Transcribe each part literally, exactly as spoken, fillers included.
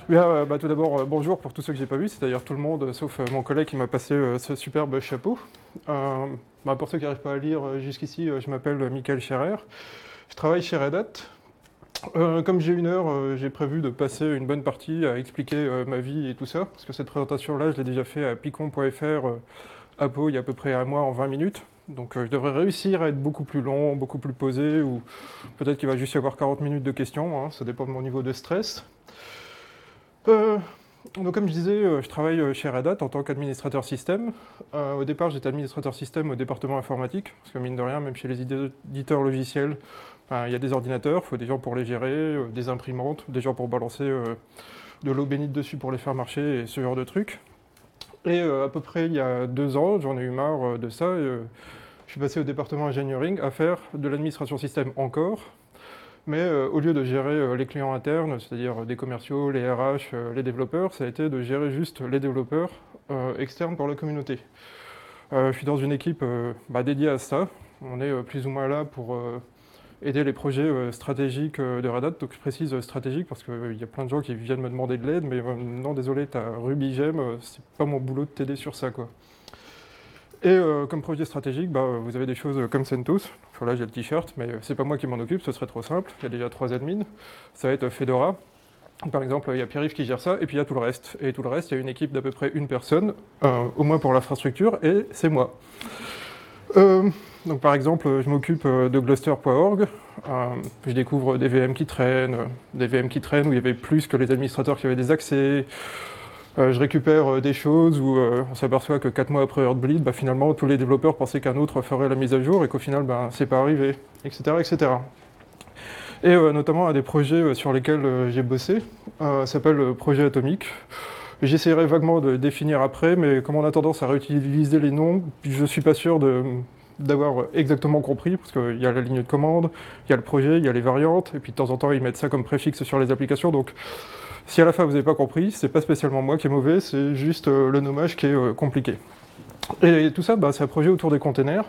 Bien, euh, bah, tout d'abord, euh, bonjour pour tous ceux que j'ai pas vus, c'est-à-dire tout le monde, euh, sauf euh, mon collègue qui m'a passé euh, ce superbe chapeau. Euh, bah, pour ceux qui n'arrivent pas à lire euh, jusqu'ici, euh, je m'appelle euh, Michael Scherer. Je travaille chez Red Hat. Euh, comme j'ai une heure, euh, j'ai prévu de passer une bonne partie à expliquer euh, ma vie et tout ça, parce que cette présentation-là, je l'ai déjà fait à picon point f r euh, à Pau il y a à peu près un mois en vingt minutes. Donc euh, je devrais réussir à être beaucoup plus long, beaucoup plus posé, ou peut-être qu'il va juste y avoir quarante minutes de questions, hein, ça dépend de mon niveau de stress. Euh, donc comme je disais, euh, je travaille euh, chez Red Hat en tant qu'administrateur système. Euh, au départ, j'étais administrateur système au département informatique, parce que mine de rien, même chez les éditeurs logiciels, il y a des ordinateurs, il faut des gens pour les gérer, euh, des imprimantes, des gens pour balancer euh, de l'eau bénite dessus pour les faire marcher, et ce genre de trucs. Et euh, à peu près il y a deux ans, j'en ai eu marre euh, de ça, et euh, je suis passé au département engineering à faire de l'administration système encore, mais euh, au lieu de gérer euh, les clients internes, c'est-à-dire euh, des commerciaux, les R H, euh, les développeurs, ça a été de gérer juste les développeurs euh, externes pour la communauté. Euh, je suis dans une équipe euh, bah, dédiée à ça. On est euh, plus ou moins là pour euh, aider les projets euh, stratégiques euh, de Red Hat. Donc je précise euh, stratégique parce qu'il euh, y a plein de gens qui viennent me demander de l'aide, mais euh, non, désolé, t'as Ruby Gem, euh, c'est pas mon boulot de t'aider sur ça, quoi. Et euh, comme projet stratégique, bah, vous avez des choses comme CentOS. Enfin, là j'ai le t-shirt, mais c'est pas moi qui m'en occupe, ce serait trop simple. Il y a déjà trois admins. Ça va être Fedora. Par exemple, il y a Pierre-Yves qui gère ça, et puis il y a tout le reste. Et tout le reste, il y a une équipe d'à peu près une personne, euh, au moins pour l'infrastructure, et c'est moi. Euh, donc par exemple, je m'occupe de gluster point org. Euh, je découvre des V M qui traînent, des V M qui traînent où il y avait plus que les administrateurs qui avaient des accès. Euh, je récupère euh, des choses où euh, on s'aperçoit que quatre mois après Heartbleed, bah, finalement tous les développeurs pensaient qu'un autre ferait la mise à jour et qu'au final bah, c'est pas arrivé, et cetera et cetera. Et euh, notamment un des projets euh, sur lesquels euh, j'ai bossé euh, s'appelle le projet Atomique. J'essaierai vaguement de définir après, mais comme on a tendance à réutiliser les noms, je suis pas sûr de, d'avoir exactement compris, parce qu'il y a la ligne de commande, il y a le projet, il y a les variantes, et puis de temps en temps ils mettent ça comme préfixe sur les applications, donc si à la fin vous n'avez pas compris, c'est pas spécialement moi qui est mauvais, c'est juste euh, le nommage qui est euh, compliqué. Et, et tout ça, bah, c'est un projet autour des containers.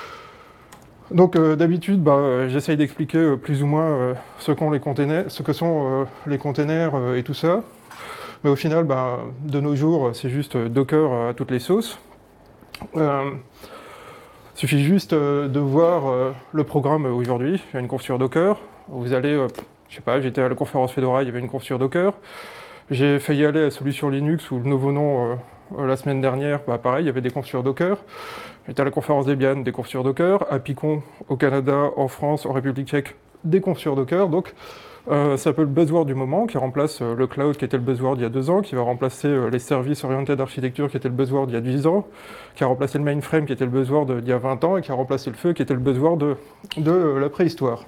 Donc euh, d'habitude, bah, euh, j'essaye d'expliquer euh, plus ou moins euh, ce, qu'ont les containers, ce que sont euh, les containers euh, et tout ça. Mais au final, bah, de nos jours, c'est juste euh, Docker à toutes les sauces. Euh, il suffit juste euh, de voir euh, le programme aujourd'hui. Il y a une conf sur Docker. Vous allez... Euh, Je sais pas, j'étais à la conférence Fedora, il y avait une conf sur Docker. J'ai failli aller à la solution Linux, ou le nouveau nom, euh, la semaine dernière, bah pareil, il y avait des confs sur Docker. J'étais à la conférence Debian, des confs sur Docker. À Picon, au Canada, en France, en République tchèque, des confs sur Docker. Donc, euh, c'est un peu le buzzword du moment, qui remplace euh, le cloud, qui était le buzzword il y a deux ans, qui va remplacer euh, les services orientés d'architecture, qui était le buzzword il y a dix ans, qui a remplacé le mainframe, qui était le buzzword d'il y a vingt ans, et qui a remplacé le feu, qui était le buzzword de, de euh, la préhistoire.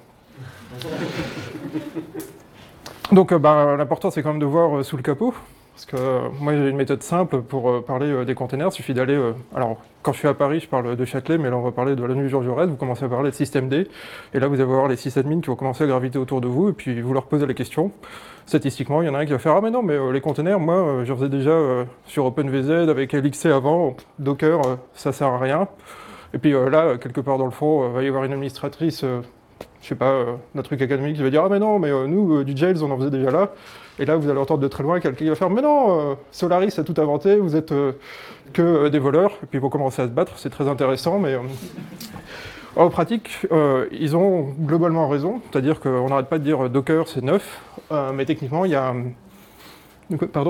Donc euh, bah, l'important c'est quand même de voir euh, sous le capot, parce que euh, moi j'ai une méthode simple pour euh, parler euh, des containers, il suffit d'aller, euh, alors quand je suis à Paris je parle de Châtelet, mais là on va parler de l'avenue Georges Jaurès, vous commencez à parler de système D, et là vous allez voir les sysadmins qui vont commencer à graviter autour de vous, et puis vous leur posez la question. Statistiquement, il y en a un qui va faire « Ah mais non, mais euh, les containers, moi euh, je faisais déjà euh, sur OpenVZ avec L X C avant, Docker, euh, ça sert à rien. » Et puis euh, là, quelque part dans le fond, il euh, va y avoir une administratrice... Euh, je sais pas, euh, d'un truc académique qui va dire « Ah mais non, mais euh, nous, euh, du Jails, on en faisait déjà là. » Et là, vous allez entendre de très loin quelqu'un qui va faire « Mais non, euh, Solaris a tout inventé, vous êtes euh, que euh, des voleurs. » Et puis ils vont commencer à se battre, c'est très intéressant, mais... Euh, en pratique, euh, ils ont globalement raison, c'est-à-dire qu'on n'arrête pas de dire « Docker, c'est neuf euh, », mais techniquement, il y a... Pardon ?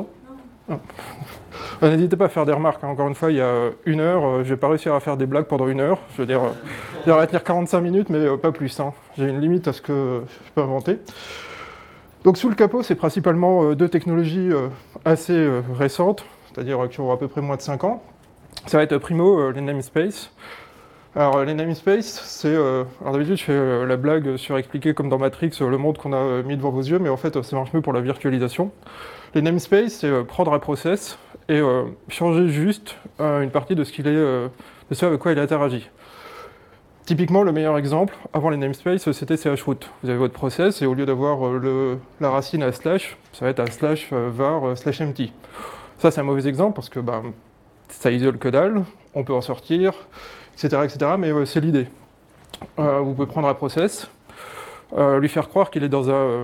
Ah. N'hésitez pas à faire des remarques, hein. Encore une fois, il y a une heure, euh, je vais pas réussir à faire des blagues pendant une heure, je veux dire, euh, je vais tenir quarante-cinq minutes, mais euh, pas plus, hein. J'ai une limite à ce que je peux inventer. Donc sous le capot, c'est principalement euh, deux technologies euh, assez euh, récentes, c'est-à-dire euh, qui ont à peu près moins de cinq ans. Ça va être primo, euh, les namespaces. Alors les namespaces, c'est... Euh, alors d'habitude, je fais euh, la blague sur expliquer comme dans Matrix euh, le monde qu'on a euh, mis devant vos yeux, mais en fait, euh, ça marche mieux pour la virtualisation. Les namespaces, c'est euh, prendre un process et euh, changer juste euh, une partie de ce qu'il est, euh, de ce avec quoi il interagit. Typiquement, le meilleur exemple, avant les namespaces, c'était chroot. Vous avez votre process et au lieu d'avoir euh, le, la racine à slash, ça va être un slash euh, var euh, slash empty. Ça, c'est un mauvais exemple parce que bah, ça isole que dalle, on peut en sortir, et cetera, et cetera. Mais euh, c'est l'idée. Euh, vous pouvez prendre un process, euh, lui faire croire qu'il est dans un euh,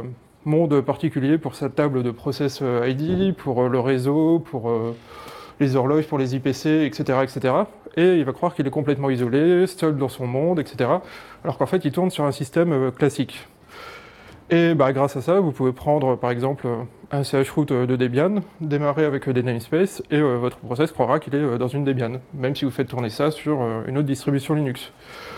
monde particulier pour sa table de process I D, pour le réseau, pour les horloges, pour les I P C, et cetera, et cetera. Et il va croire qu'il est complètement isolé, seul dans son monde, et cetera. Alors qu'en fait, il tourne sur un système classique. Et bah, grâce à ça, vous pouvez prendre par exemple un chroot de Debian, démarrer avec des namespaces, et euh, votre process croira qu'il est dans une Debian, même si vous faites tourner ça sur euh, une autre distribution Linux.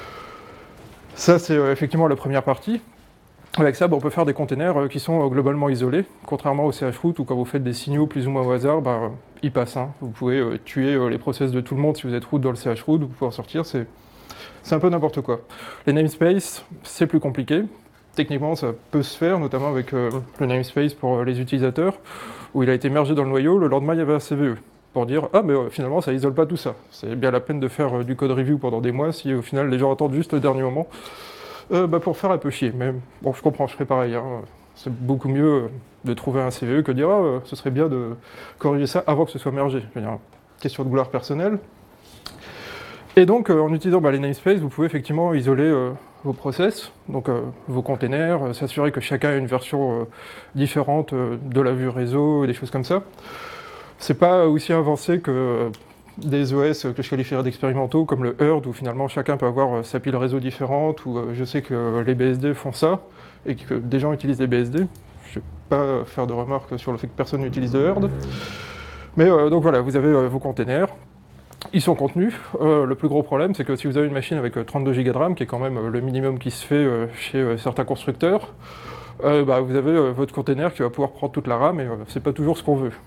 Ça, c'est euh, effectivement la première partie. Avec ça, bah, on peut faire des containers euh, qui sont euh, globalement isolés, contrairement au chroot où quand vous faites des signaux plus ou moins au hasard, bah, euh, ils passent. Hein. Vous pouvez euh, tuer euh, les process de tout le monde si vous êtes root dans le chroot, vous pouvez en sortir, c'est un peu n'importe quoi. Les namespaces, c'est plus compliqué. Techniquement, ça peut se faire, notamment avec euh, le namespace pour euh, les utilisateurs, où il a été mergé dans le noyau, le lendemain il y avait un C V E, pour dire « Ah, mais euh, finalement, ça isole pas tout ça. C'est bien la peine de faire euh, du code review pendant des mois si au final les gens attendent juste le dernier moment euh, bah, pour faire un peu chier. » Mais bon, je comprends, je ferai pareil. Hein. C'est beaucoup mieux euh, de trouver un C V E que de dire « Ah, euh, ce serait bien de corriger ça avant que ce soit mergé. » Je veux dire, question de gloire personnelle. Et donc, euh, en utilisant bah, les namespaces, vous pouvez effectivement isoler euh, vos process, donc euh, vos containers, euh, s'assurer que chacun a une version euh, différente euh, de la vue réseau, des choses comme ça. C'est pas aussi avancé que euh, des O S que je qualifierais d'expérimentaux, comme le Herd, où finalement chacun peut avoir euh, sa pile réseau différente, où euh, je sais que euh, les B S D font ça, et que des gens utilisent des B S D. Je ne vais pas faire de remarques sur le fait que personne n'utilise de Herd. Mais euh, donc voilà, vous avez euh, vos containers. Ils sont contenus. Euh, le plus gros problème, c'est que si vous avez une machine avec trente-deux giga de RAM, qui est quand même euh, le minimum qui se fait euh, chez euh, certains constructeurs, euh, bah, vous avez euh, votre container qui va pouvoir prendre toute la RAM, et euh, c'est pas toujours ce qu'on veut.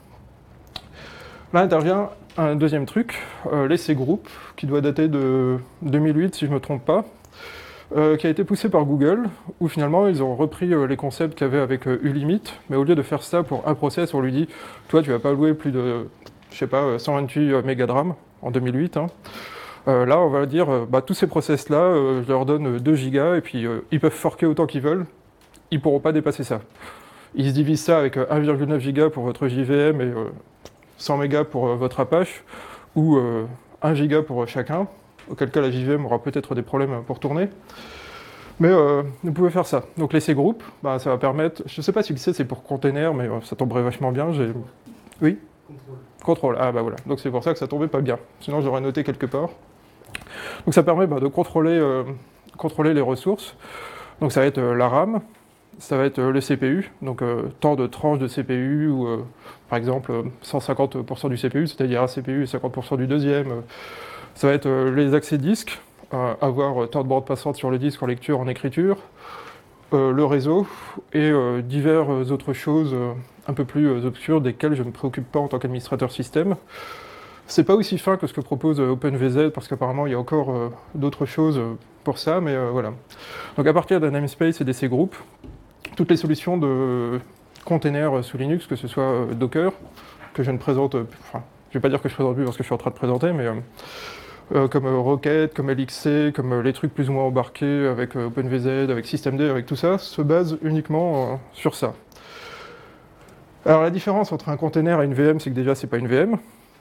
Là intervient un deuxième truc, euh, les cgroup, qui doit dater de deux mille huit, si je ne me trompe pas, euh, qui a été poussé par Google, où finalement ils ont repris euh, les concepts qu'il y avait avec euh, Ulimit, mais au lieu de faire ça pour un process, on lui dit « Toi, tu vas pas allouer plus de, je sais pas, cent vingt-huit mégas de RAM », en deux mille huit. Hein. Euh, là, on va dire, euh, bah, tous ces process-là, euh, je leur donne deux gigas, et puis euh, ils peuvent forker autant qu'ils veulent, ils ne pourront pas dépasser ça. Ils se divisent ça avec euh, un virgule neuf giga pour votre J V M et euh, cent mégas pour euh, votre Apache, ou euh, un giga pour euh, chacun, auquel cas la J V M aura peut-être des problèmes pour tourner. Mais euh, vous pouvez faire ça. Donc les cgroup, bah, ça va permettre, je ne sais pas si le C c'est pour container, mais euh, ça tomberait vachement bien. J'ai... Oui ? Contrôle. Contrôle, ah bah voilà, donc c'est pour ça que ça tombait pas bien, sinon j'aurais noté quelque part. Donc ça permet bah, de contrôler, euh, contrôler les ressources, donc ça va être euh, la RAM, ça va être euh, le C P U, donc euh, tant de tranches de C P U, ou euh, par exemple cent cinquante pour cent du C P U, c'est-à-dire un C P U et cinquante pour cent du deuxième, euh, ça va être euh, les accès disques, euh, avoir euh, tant de bandes passantes sur le disque en lecture, en écriture, Euh, le réseau et euh, diverses autres choses euh, un peu plus euh, obscures desquelles je ne me préoccupe pas en tant qu'administrateur système. C'est pas aussi fin que ce que propose euh, OpenVZ parce qu'apparemment il y a encore euh, d'autres choses euh, pour ça, mais euh, voilà. Donc à partir d'un namespace et des cgroup, toutes les solutions de containers sous Linux, que ce soit euh, Docker, que je ne présente, euh, enfin, je vais pas dire que je présente plus parce que je suis en train de présenter, mais euh, Euh, comme euh, Rocket, comme L X C, comme euh, les trucs plus ou moins embarqués avec euh, OpenVZ, avec systemd, avec tout ça, se base uniquement euh, sur ça. Alors la différence entre un container et une V M, c'est que déjà c'est pas une V M.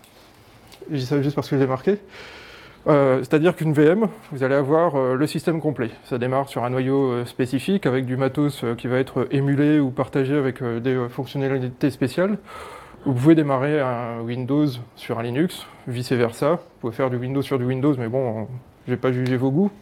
Je dis ça juste parce que je l'ai marqué. Euh, C'est-à-dire qu'une V M, vous allez avoir euh, le système complet. Ça démarre sur un noyau euh, spécifique avec du matos euh, qui va être émulé ou partagé avec euh, des euh, fonctionnalités spéciales. Vous pouvez démarrer un Windows sur un Linux, vice versa. Vous pouvez faire du Windows sur du Windows, mais bon, je vais pas juger vos goûts.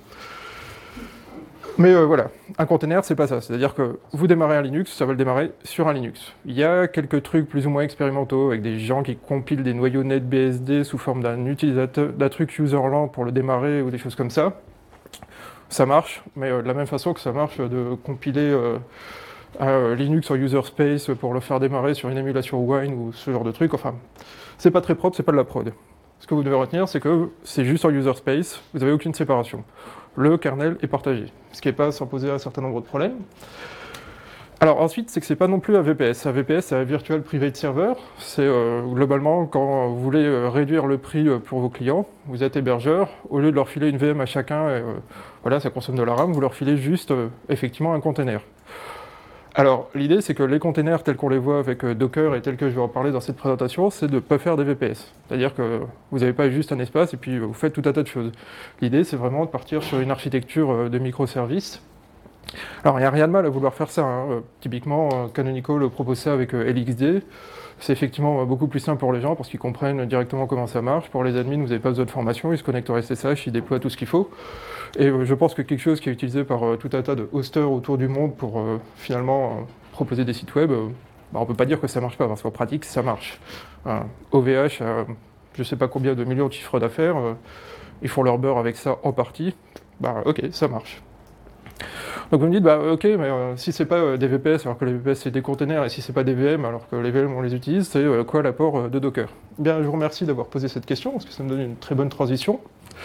Mais euh, voilà, un container, c'est pas ça. C'est-à-dire que vous démarrez un Linux, ça va le démarrer sur un Linux. Il y a quelques trucs plus ou moins expérimentaux avec des gens qui compilent des noyaux NetBSD sous forme d'un utilisateur, d'un truc userland pour le démarrer ou des choses comme ça. Ça marche, mais euh, de la même façon que ça marche de compiler euh, un Linux en user space pour le faire démarrer sur une émulation Wine ou ce genre de truc. Enfin, c'est pas très propre, c'est pas de la prod. Ce que vous devez retenir, c'est que c'est juste en user space, vous n'avez aucune séparation. Le kernel est partagé, ce qui n'est pas sans poser un certain nombre de problèmes. Alors ensuite, c'est que c'est pas non plus un V P S. Un V P S, c'est un Virtual Private Server. C'est euh, globalement quand vous voulez euh, réduire le prix euh, pour vos clients, vous êtes hébergeur, au lieu de leur filer une V M à chacun, et, euh, voilà, ça consomme de la RAM, vous leur filez juste euh, effectivement un container. Alors l'idée, c'est que les containers tels qu'on les voit avec euh, Docker et tels que je vais en parler dans cette présentation, c'est de ne pas faire des V P S. C'est-à-dire que vous n'avez pas juste un espace et puis euh, vous faites tout un tas de choses. L'idée, c'est vraiment de partir sur une architecture euh, de microservices Alors, il n'y a rien de mal à vouloir faire ça. Hein. Euh, typiquement, euh, Canonical propose ça avec euh, L X D. C'est effectivement euh, beaucoup plus simple pour les gens parce qu'ils comprennent directement comment ça marche. Pour les admins, vous n'avez pas besoin de formation, ils se connectent au S S H, ils déploient tout ce qu'il faut. Et euh, je pense que quelque chose qui est utilisé par euh, tout un tas de hosters autour du monde pour euh, finalement euh, proposer des sites web, euh, bah, on ne peut pas dire que ça ne marche pas parce qu'en pratique, ça marche. Euh, O V H, euh, je ne sais pas combien de millions de chiffres d'affaires, euh, ils font leur beurre avec ça en partie. Bah ok, ça marche. Donc vous me dites, bah ok, mais euh, si c'est pas euh, des V P S, alors que les V P S c'est des containers, et si c'est pas des V M, alors que les V M on les utilise, c'est euh, quoi l'apport euh, de Docker? Bien, je vous remercie d'avoir posé cette question, parce que ça me donne une très bonne transition.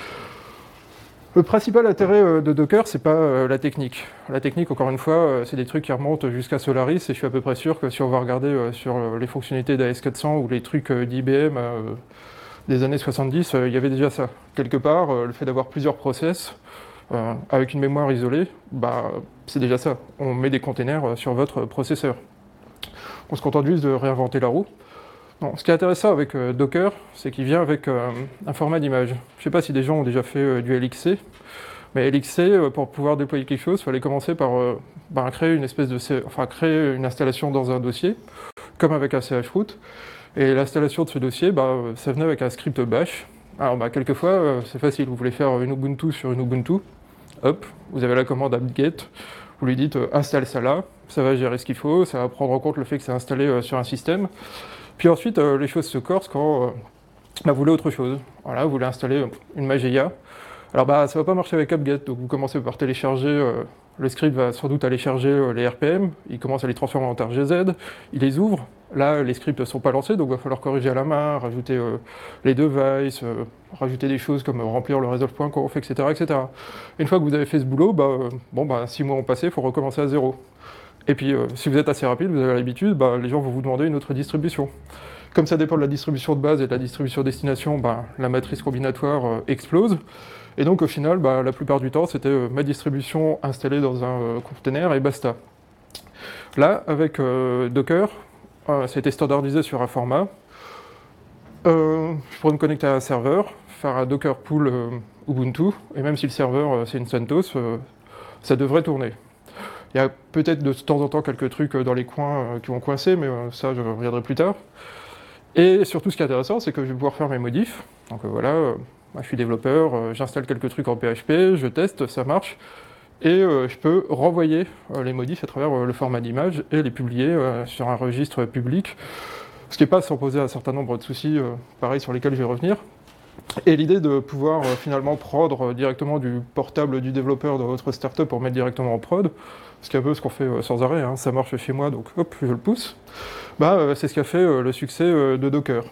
Le principal intérêt euh, de Docker, c'est pas euh, la technique. La technique, encore une fois, euh, c'est des trucs qui remontent jusqu'à Solaris, et je suis à peu près sûr que si on va regarder euh, sur euh, les fonctionnalités d'A S quatre cents ou les trucs euh, d'I B M euh, des années soixante-dix, il euh, y avait déjà ça. Quelque part, euh, le fait d'avoir plusieurs process, Euh, avec une mémoire isolée, bah, c'est déjà ça. On met des containers euh, sur votre processeur. On se contente juste de réinventer la roue. Non, ce qui est intéressant avec euh, Docker, c'est qu'il vient avec euh, un format d'image. Je ne sais pas si des gens ont déjà fait euh, du L X C, mais L X C, euh, pour pouvoir déployer quelque chose, il fallait commencer par euh, bah, créer une espèce de, enfin créer une installation dans un dossier, comme avec un chroot. Et l'installation de ce dossier, bah, ça venait avec un script bash. Alors bah, quelquefois, euh, c'est facile, vous voulez faire une Ubuntu sur une Ubuntu, hop, vous avez la commande apt-get, vous lui dites euh, installe ça là, ça va gérer ce qu'il faut, ça va prendre en compte le fait que c'est installé euh, sur un système. Puis ensuite, euh, les choses se corsent quand euh, bah, vous voulez autre chose. Voilà, vous voulez installer une Mageia. Alors bah ça va pas marcher avec apt-get, donc vous commencez par télécharger, euh, le script va sans doute aller charger euh, les R P M, il commence à les transformer en R G Z, il les ouvre. Là, les scripts ne sont pas lancés, donc il va falloir corriger à la main, rajouter euh, les devices, euh, rajouter des choses comme euh, remplir le resolve.conf, et cetera, et cetera. Une fois que vous avez fait ce boulot, bah, euh, bon, bah, six mois ont passé, il faut recommencer à zéro. Et puis, euh, si vous êtes assez rapide, vous avez l'habitude, bah, les gens vont vous demander une autre distribution. Comme ça dépend de la distribution de base et de la distribution destination, bah, la matrice combinatoire euh, explose. Et donc, au final, bah, la plupart du temps, c'était euh, ma distribution installée dans un euh, container et basta. Là, avec euh, Docker, Euh, ça a été standardisé sur un format. Euh, je pourrais me connecter à un serveur, faire un Docker pool euh, Ubuntu, et même si le serveur euh, c'est une CentOS, euh, ça devrait tourner. Il y a peut-être de temps en temps quelques trucs dans les coins euh, qui vont coincer, mais euh, ça je reviendrai plus tard. Et surtout ce qui est intéressant, c'est que je vais pouvoir faire mes modifs. Donc euh, voilà, euh, moi, je suis développeur, euh, j'installe quelques trucs en P H P, je teste, ça marche. Et euh, je peux renvoyer euh, les modifs à travers euh, le format d'image et les publier euh, sur un registre public, ce qui n'est pas sans poser un certain nombre de soucis, euh, pareil, sur lesquels je vais revenir. Et l'idée de pouvoir euh, finalement prendre euh, directement du portable du développeur de votre startup pour mettre directement en prod, ce qui est un peu ce qu'on fait euh, sans arrêt, hein, ça marche chez moi, donc hop, je le pousse, bah, euh, c'est ce qui a fait euh, le succès euh, de Docker.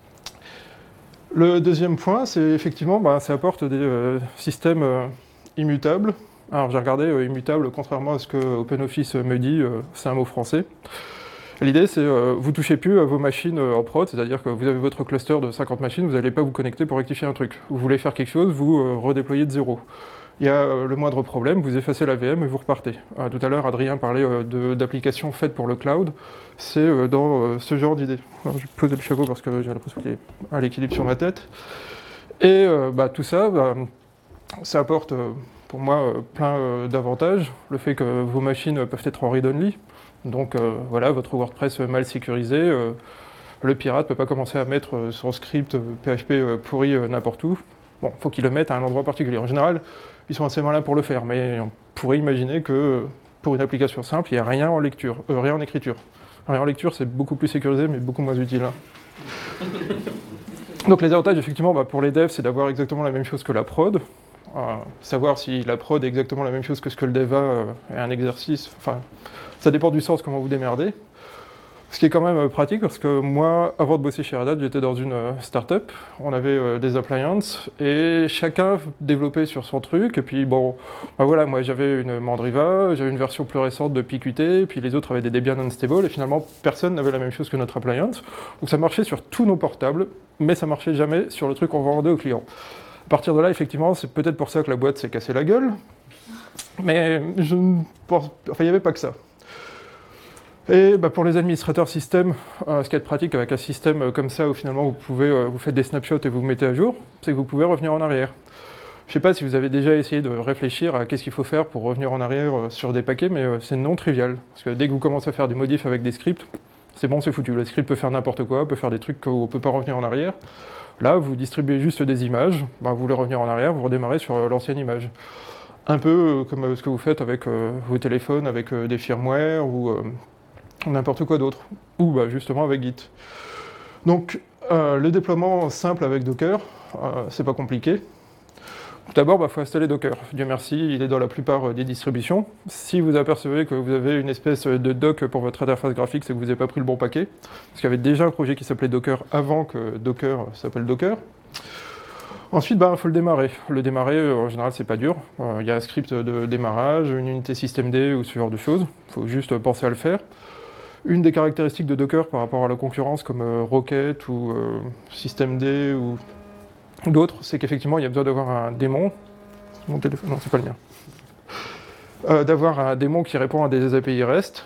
Le deuxième point, c'est effectivement, bah, ça apporte des euh, systèmes euh, immutables. Alors j'ai regardé euh, immutable, contrairement à ce que OpenOffice me dit, euh, c'est un mot français. L'idée c'est euh, vous touchez plus à vos machines euh, en prod, c'est-à-dire que vous avez votre cluster de cinquante machines, vous n'allez pas vous connecter pour rectifier un truc. Vous voulez faire quelque chose, vous euh, redéployez de zéro. Il y a euh, le moindre problème, vous effacez la V M et vous repartez. Euh, tout à l'heure, Adrien parlait euh, d'applications faites pour le cloud, c'est euh, dans euh, ce genre d'idée. Je vais poser le chapeau parce que j'ai l'impression qu'il est à l'équilibre sur ma tête. Et euh, bah, tout ça, bah, ça apporte... Euh, pour moi, euh, plein euh, d'avantages. Le fait que vos machines peuvent être en read-only. Donc euh, voilà, votre WordPress mal sécurisé. Euh, le pirate ne peut pas commencer à mettre euh, son script euh, P H P euh, pourri euh, n'importe où. Bon, il faut qu'il le mette à un endroit particulier. En général, ils sont assez malins pour le faire, mais on pourrait imaginer que pour une application simple, il n'y a rien en lecture, euh, rien en écriture. Rien en lecture, c'est beaucoup plus sécurisé, mais beaucoup moins utile. Hein. Donc les avantages, effectivement, bah, pour les devs, c'est d'avoir exactement la même chose que la prod. Euh, savoir si la prod est exactement la même chose que ce que le dev a euh, est un exercice, enfin, ça dépend du sens comment vous démerdez. Ce qui est quand même euh, pratique parce que moi, avant de bosser chez Red Hat, j'étais dans une euh, startup, on avait euh, des appliances et chacun développait sur son truc. Et puis bon, bah voilà, moi j'avais une Mandriva, j'avais une version plus récente de P Q T, et puis les autres avaient des Debian Unstable et finalement personne n'avait la même chose que notre appliance. Donc ça marchait sur tous nos portables, mais ça marchait jamais sur le truc qu'on vendait aux clients. À partir de là, effectivement, c'est peut-être pour ça que la boîte s'est cassée la gueule, mais je ne pense... Enfin, il n'y avait pas que ça. Et bah, pour les administrateurs système, euh, ce qui est pratique avec un système comme ça, où finalement vous pouvez, euh, vous faites des snapshots et vous vous mettez à jour, c'est que vous pouvez revenir en arrière. Je ne sais pas si vous avez déjà essayé de réfléchir à qu'est-ce qu'il faut faire pour revenir en arrière sur des paquets, mais c'est non trivial. Parce que dès que vous commencez à faire des modifs avec des scripts, c'est bon, c'est foutu. Le script peut faire n'importe quoi, peut faire des trucs qu'on ne peut pas revenir en arrière. Là, vous distribuez juste des images, ben, vous voulez revenir en arrière, vous redémarrez sur l'ancienne image. Un peu comme ce que vous faites avec euh, vos téléphones, avec euh, des firmware ou euh, n'importe quoi d'autre. Ou bah, justement avec Git. Donc, euh, le déploiement simple avec Docker, euh, c'est pas compliqué. Tout d'abord, il bah, faut installer Docker. Dieu merci, il est dans la plupart des distributions. Si vous apercevez que vous avez une espèce de doc pour votre interface graphique, c'est que vous n'avez pas pris le bon paquet. Parce qu'il y avait déjà un projet qui s'appelait Docker avant que Docker s'appelle Docker. Ensuite, il bah, faut le démarrer. Le démarrer, en général, c'est pas dur. Il euh, y a un script de démarrage, une unité systemd ou ce genre de choses. Il faut juste penser à le faire. Une des caractéristiques de Docker par rapport à la concurrence comme euh, Rocket ou euh, systemd ou d'autres, c'est qu'effectivement, il y a besoin d'avoir un démon. Mon téléphone, non, c'est pas le mien. Euh, d'avoir un démon qui répond à des A P I REST.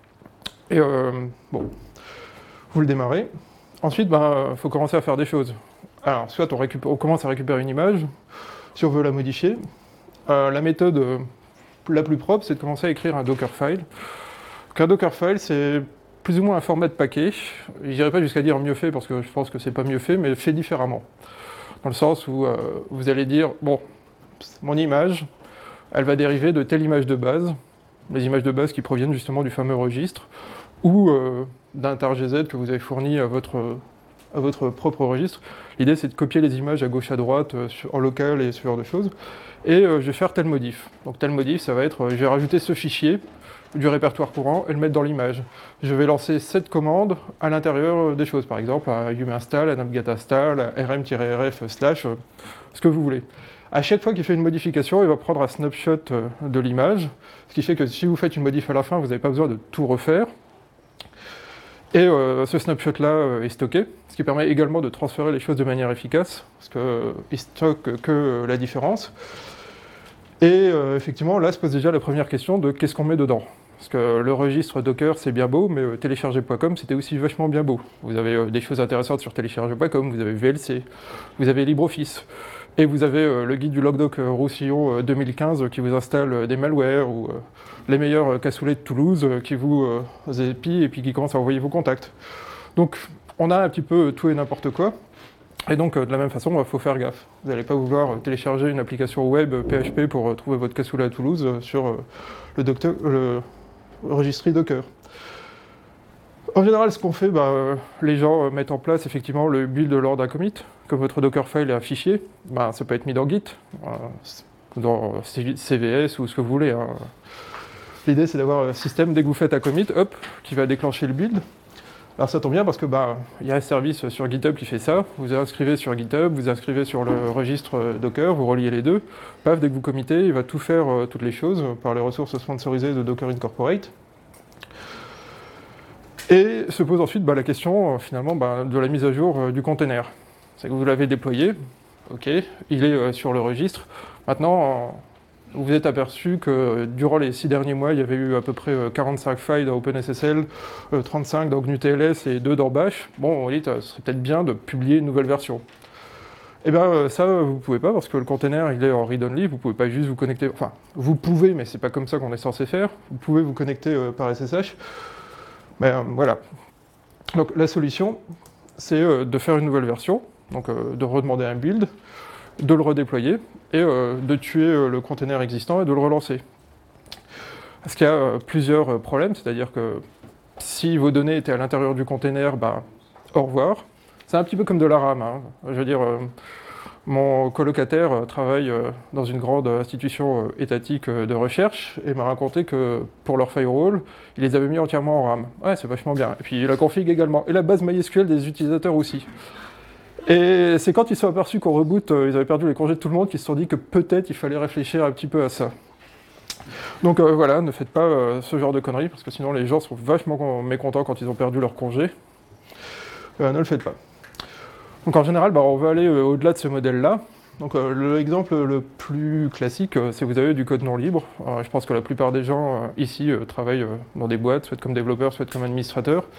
Et euh, bon, vous le démarrez. Ensuite, il ben, faut commencer à faire des choses. Alors, soit on, récupère, on commence à récupérer une image, si on veut la modifier. Euh, la méthode euh, la plus propre, c'est de commencer à écrire un Dockerfile. Donc, un Dockerfile, c'est plus ou moins un format de paquet. Je n'irai pas jusqu'à dire mieux fait, parce que je pense que c'est pas mieux fait, mais fait différemment. Dans le sens où euh, vous allez dire, bon, mon image, elle va dériver de telle image de base, les images de base qui proviennent justement du fameux registre, ou euh, d'un tar G Z que vous avez fourni à votre, à votre propre registre. L'idée, c'est de copier les images à gauche, à droite, euh, sur, en local et ce genre de choses. Et euh, je vais faire tel modif. Donc tel modif, ça va être, euh, je vais rajouter ce fichier du répertoire courant et le mettre dans l'image. Je vais lancer cette commande à l'intérieur des choses, par exemple, à yum install, à apt-get install, à rm-rf slash, euh, ce que vous voulez. À chaque fois qu'il fait une modification, il va prendre un snapshot de l'image, ce qui fait que si vous faites une modif à la fin, vous n'avez pas besoin de tout refaire. Et euh, ce snapshot-là euh, est stocké, ce qui permet également de transférer les choses de manière efficace, parce qu'il euh, ne stocke que euh, la différence. Et euh, effectivement, là se pose déjà la première question de qu'est-ce qu'on met dedans. Parce que le registre Docker, c'est bien beau, mais euh, télécharger point com, c'était aussi vachement bien beau. Vous avez euh, des choses intéressantes sur télécharger point com, vous avez V L C, vous avez LibreOffice. Et vous avez euh, le guide du LogDoc euh, Roussillon euh, deux mille quinze euh, qui vous installe euh, des malwares ou euh, les meilleurs euh, cassoulets de Toulouse euh, qui vous euh, épient et puis qui commencent à envoyer vos contacts. Donc on a un petit peu tout et n'importe quoi. Et donc euh, de la même façon, il bah, faut faire gaffe. Vous n'allez pas vouloir euh, télécharger une application web euh, P H P pour euh, trouver votre cassoulet à Toulouse euh, sur euh, le, docteur, le registry Docker. En général, ce qu'on fait, bah, euh, les gens euh, mettent en place effectivement le build lors d'un commit. Comme votre Dockerfile est un fichier, bah, ça peut être mis dans Git, euh, dans C V S ou ce que vous voulez. Hein. L'idée, c'est d'avoir un système, dès que vous faites un commit, hop, qui va déclencher le build. Alors ça tombe bien parce que bah, y a un service sur GitHub qui fait ça. Vous inscrivez sur GitHub, vous inscrivez sur le registre Docker, vous reliez les deux. Paf, dès que vous committez, il va tout faire, euh, toutes les choses, par les ressources sponsorisées de Docker Incorporate. Et se pose ensuite bah, la question, euh, finalement, bah, de la mise à jour euh, du container. C'est que vous l'avez déployé, ok, il est euh, sur le registre. Maintenant, euh, vous vous êtes aperçu que euh, durant les six derniers mois, il y avait eu à peu près euh, quarante-cinq failles dans OpenSSL, euh, trente-cinq dans G N U T L S et deux dans Bash. Bon, on dit, ce serait peut-être bien de publier une nouvelle version. Eh bien, euh, ça, vous ne pouvez pas, parce que le container, il est en read-only, vous ne pouvez pas juste vous connecter... Enfin, vous pouvez, mais c'est pas comme ça qu'on est censé faire. Vous pouvez vous connecter euh, par S S H. Mais euh, voilà. Donc, la solution, c'est euh, de faire une nouvelle version. Donc euh, de redemander un build, de le redéployer, et euh, de tuer euh, le container existant et de le relancer. Parce qu'il y a euh, plusieurs euh, problèmes, c'est-à-dire que si vos données étaient à l'intérieur du container, bah, au revoir. C'est un petit peu comme de la RAM. Hein. Je veux dire, euh, mon colocataire euh, travaille euh, dans une grande institution euh, étatique euh, de recherche, et m'a raconté que pour leur firewall, ils les avaient mis entièrement en RAM. Ouais, c'est vachement bien. Et puis la config également, et la base MySQL des utilisateurs aussi. Et c'est quand ils se sont aperçus qu'au reboot, euh, ils avaient perdu les congés de tout le monde, qu'ils se sont dit que peut-être il fallait réfléchir un petit peu à ça. Donc euh, voilà, ne faites pas euh, ce genre de conneries, parce que sinon les gens sont vachement mécontents quand ils ont perdu leur congé. Euh, ne le faites pas. Donc en général, bah, on va aller euh, au-delà de ce modèle-là. Donc euh, l'exemple le plus classique, euh, c'est que vous avez du code non libre. Euh, je pense que la plupart des gens euh, ici euh, travaillent euh, dans des boîtes, soit comme développeurs, soit comme administrateurs.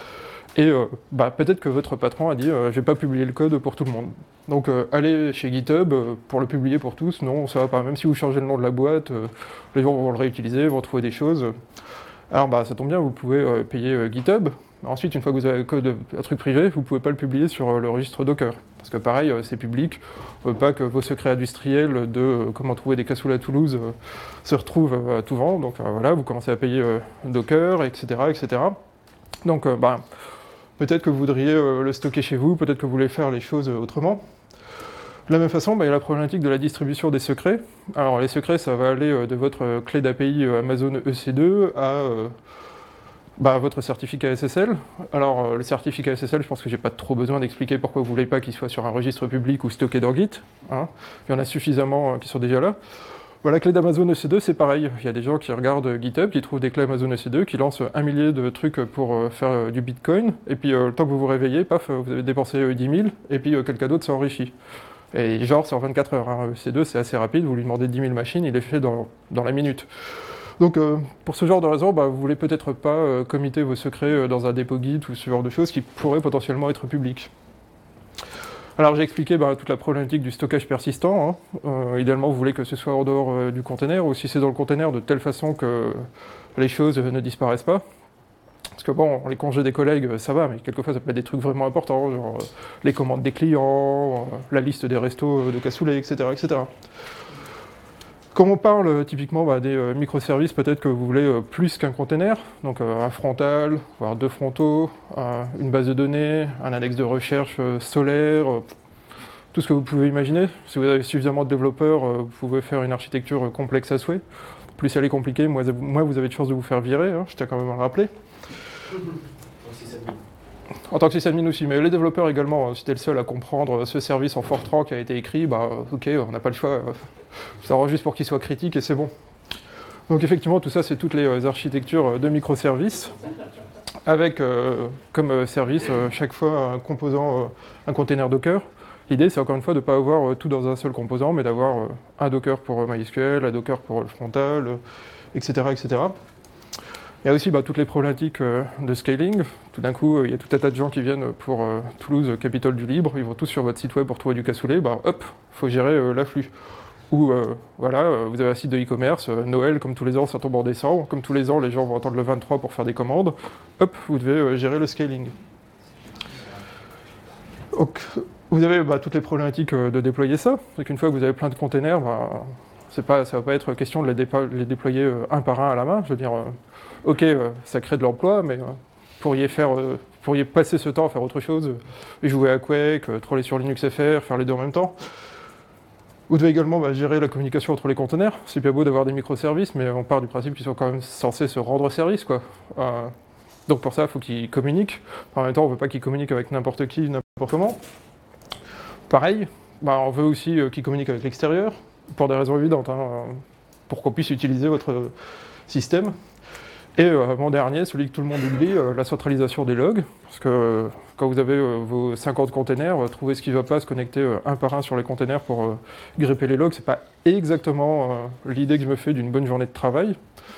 Et euh, bah, peut-être que votre patron a dit euh, « je vais pas publier le code pour tout le monde ». Donc euh, allez chez GitHub euh, pour le publier pour tous, non, ça va pas. Même si vous changez le nom de la boîte, euh, les gens vont le réutiliser, vont trouver des choses. Alors bah, ça tombe bien, vous pouvez euh, payer euh, GitHub. Ensuite, une fois que vous avez le code, un truc privé, vous pouvez pas le publier sur euh, le registre Docker. Parce que pareil, euh, c'est public. On veut pas que vos secrets industriels de euh, comment trouver des cassoules à Toulouse euh, se retrouvent euh, à tout vent. Donc euh, voilà, vous commencez à payer euh, Docker, et cetera, et cetera. Donc euh, bah, peut-être que vous voudriez euh, le stocker chez vous, peut-être que vous voulez faire les choses euh, autrement. De la même façon, bah, il y a la problématique de la distribution des secrets. Alors les secrets, ça va aller euh, de votre euh, clé d'A P I euh, Amazon E C deux à euh, bah, votre certificat S S L. Alors euh, le certificat S S L, je pense que j'ai pas trop besoin d'expliquer pourquoi vous voulez pas qu'il soit sur un registre public ou stocké dans Git. Hein. Il y en a suffisamment euh, qui sont déjà là. Bah, la clé d'Amazon E C deux, c'est pareil. Il y a des gens qui regardent GitHub, qui trouvent des clés Amazon E C deux, qui lancent un millier de trucs pour euh, faire euh, du Bitcoin, et puis euh, le temps que vous vous réveillez, paf, vous avez dépensé euh, dix mille, et puis euh, quelqu'un d'autre s'est enrichi. Et genre, c'est en vingt-quatre heures. Hein. E C deux, c'est assez rapide, vous lui demandez dix mille machines, il est fait dans, dans la minute. Donc, euh, pour ce genre de raison, bah, vous voulez peut-être pas euh, committer vos secrets euh, dans un dépôt Git ou ce genre de choses qui pourraient potentiellement être publiques. Alors, j'ai expliqué bah, toute la problématique du stockage persistant. Hein. Euh, idéalement, vous voulez que ce soit en dehors euh, du container, ou si c'est dans le container, de telle façon que les choses euh, ne disparaissent pas. Parce que bon, les congés des collègues, ça va, mais quelquefois ça peut être des trucs vraiment importants, genre euh, les commandes des clients, euh, la liste des restos de cassoulet, et cetera, et cetera. Quand on parle euh, typiquement bah, des euh, microservices, peut-être que vous voulez euh, plus qu'un container, donc euh, un frontal, voire deux frontaux, euh, une base de données, un index de recherche euh, solaire, euh, tout ce que vous pouvez imaginer. Si vous avez suffisamment de développeurs, euh, vous pouvez faire une architecture euh, complexe à souhait. Plus elle est compliquée, moins, moins vous avez de chances de vous faire virer, hein, je tiens quand même à le rappeler. En tant que sysadmin aussi, mais les développeurs également, si t'es le seul à comprendre ce service en Fortran qui a été écrit, bah ok, on n'a pas le choix, ça rend juste pour qu'il soit critique et c'est bon. Donc effectivement, tout ça, c'est toutes les architectures de microservices, avec euh, comme service euh, chaque fois un composant, euh, un container Docker. L'idée, c'est encore une fois de ne pas avoir euh, tout dans un seul composant, mais d'avoir euh, un Docker pour MySQL, un Docker pour le frontal, euh, et cetera, et cetera. Il y a aussi bah, toutes les problématiques euh, de scaling. Tout d'un coup, euh, il y a tout un tas de gens qui viennent pour euh, Toulouse, capitale du libre. Ils vont tous sur votre site web pour trouver du cassoulet. Bah, hop, il faut gérer euh, l'afflux. Ou euh, voilà, euh, vous avez un site de e-commerce. Euh, Noël, comme tous les ans, ça tombe en décembre. Comme tous les ans, les gens vont attendre le vingt-trois pour faire des commandes. Hop, vous devez euh, gérer le scaling. Donc, vous avez bah, toutes les problématiques euh, de déployer ça. C'est qu'une fois que vous avez plein de containers, bah, c'est pas, ça ne va pas être question de les, dépa- les déployer euh, un par un à la main. Je veux dire, euh, ok, euh, ça crée de l'emploi, mais euh, pourriez faire, euh, pourriez passer ce temps à faire autre chose, euh, jouer à Quake, euh, troller sur Linux F R, faire les deux en même temps. Vous devez également bah, gérer la communication entre les containers. C'est bien beau d'avoir des microservices, mais on part du principe qu'ils sont quand même censés se rendre service, quoi. Euh, donc pour ça, il faut qu'ils communiquent. En même temps, on ne veut pas qu'ils communiquent avec n'importe qui, n'importe comment. Pareil, bah, on veut aussi euh, qu'ils communiquent avec l'extérieur, pour des raisons évidentes, hein, pour qu'on puisse utiliser votre système. Et euh, avant-dernier, celui que tout le monde oublie, euh, la centralisation des logs, parce que euh, quand vous avez euh, vos cinquante containers, euh, trouver ce qui ne va pas, se connecter euh, un par un sur les containers pour euh, gripper les logs, c'est pas exactement euh, l'idée que je me fais d'une bonne journée de travail.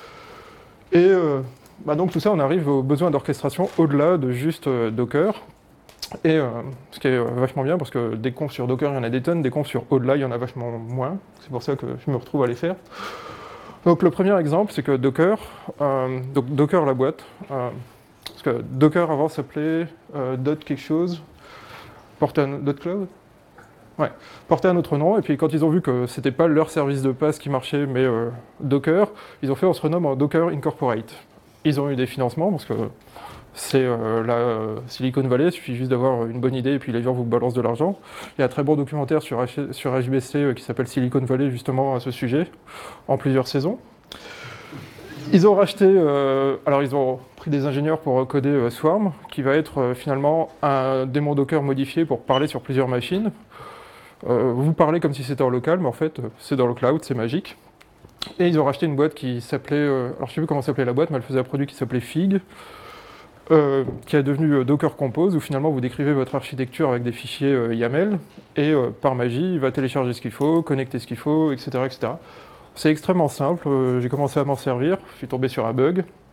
Et euh, bah donc tout ça, on arrive aux besoins d'orchestration au-delà de juste euh, Docker. Et euh, ce qui est euh, vachement bien, parce que des confs sur Docker, il y en a des tonnes, des confs sur au-delà, il y en a vachement moins. C'est pour ça que je me retrouve à les faire. Donc le premier exemple, c'est que Docker, euh, donc Docker la boîte, euh, parce que Docker avant s'appelait euh, dot quelque chose, portait un dot cloud, ouais, portait un autre nom, et puis quand ils ont vu que c'était pas leur service de passe qui marchait, mais euh, Docker, ils ont fait on se renomme en Docker Incorporate. Ils ont eu des financements, parce que c'est euh, la euh, Silicon Valley, il suffit juste d'avoir une bonne idée et puis les gens vous balancent de l'argent. Il y a un très bon documentaire sur, H sur H B C euh, qui s'appelle Silicon Valley justement à ce sujet, en plusieurs saisons. Ils ont racheté, euh, alors ils ont pris des ingénieurs pour coder euh, Swarm, qui va être euh, finalement un démon Docker modifié pour parler sur plusieurs machines. Euh, vous parlez comme si c'était en local, mais en fait c'est dans le cloud, c'est magique. Et ils ont racheté une boîte qui s'appelait, euh, alors je sais plus comment s'appelait la boîte, mais elle faisait un produit qui s'appelait Fig. Euh, qui est devenu euh, Docker Compose, où finalement vous décrivez votre architecture avec des fichiers euh, YAML, et euh, par magie, il va télécharger ce qu'il faut, connecter ce qu'il faut, et cetera, et cetera. C'est extrêmement simple, euh, j'ai commencé à m'en servir, je suis tombé sur un bug,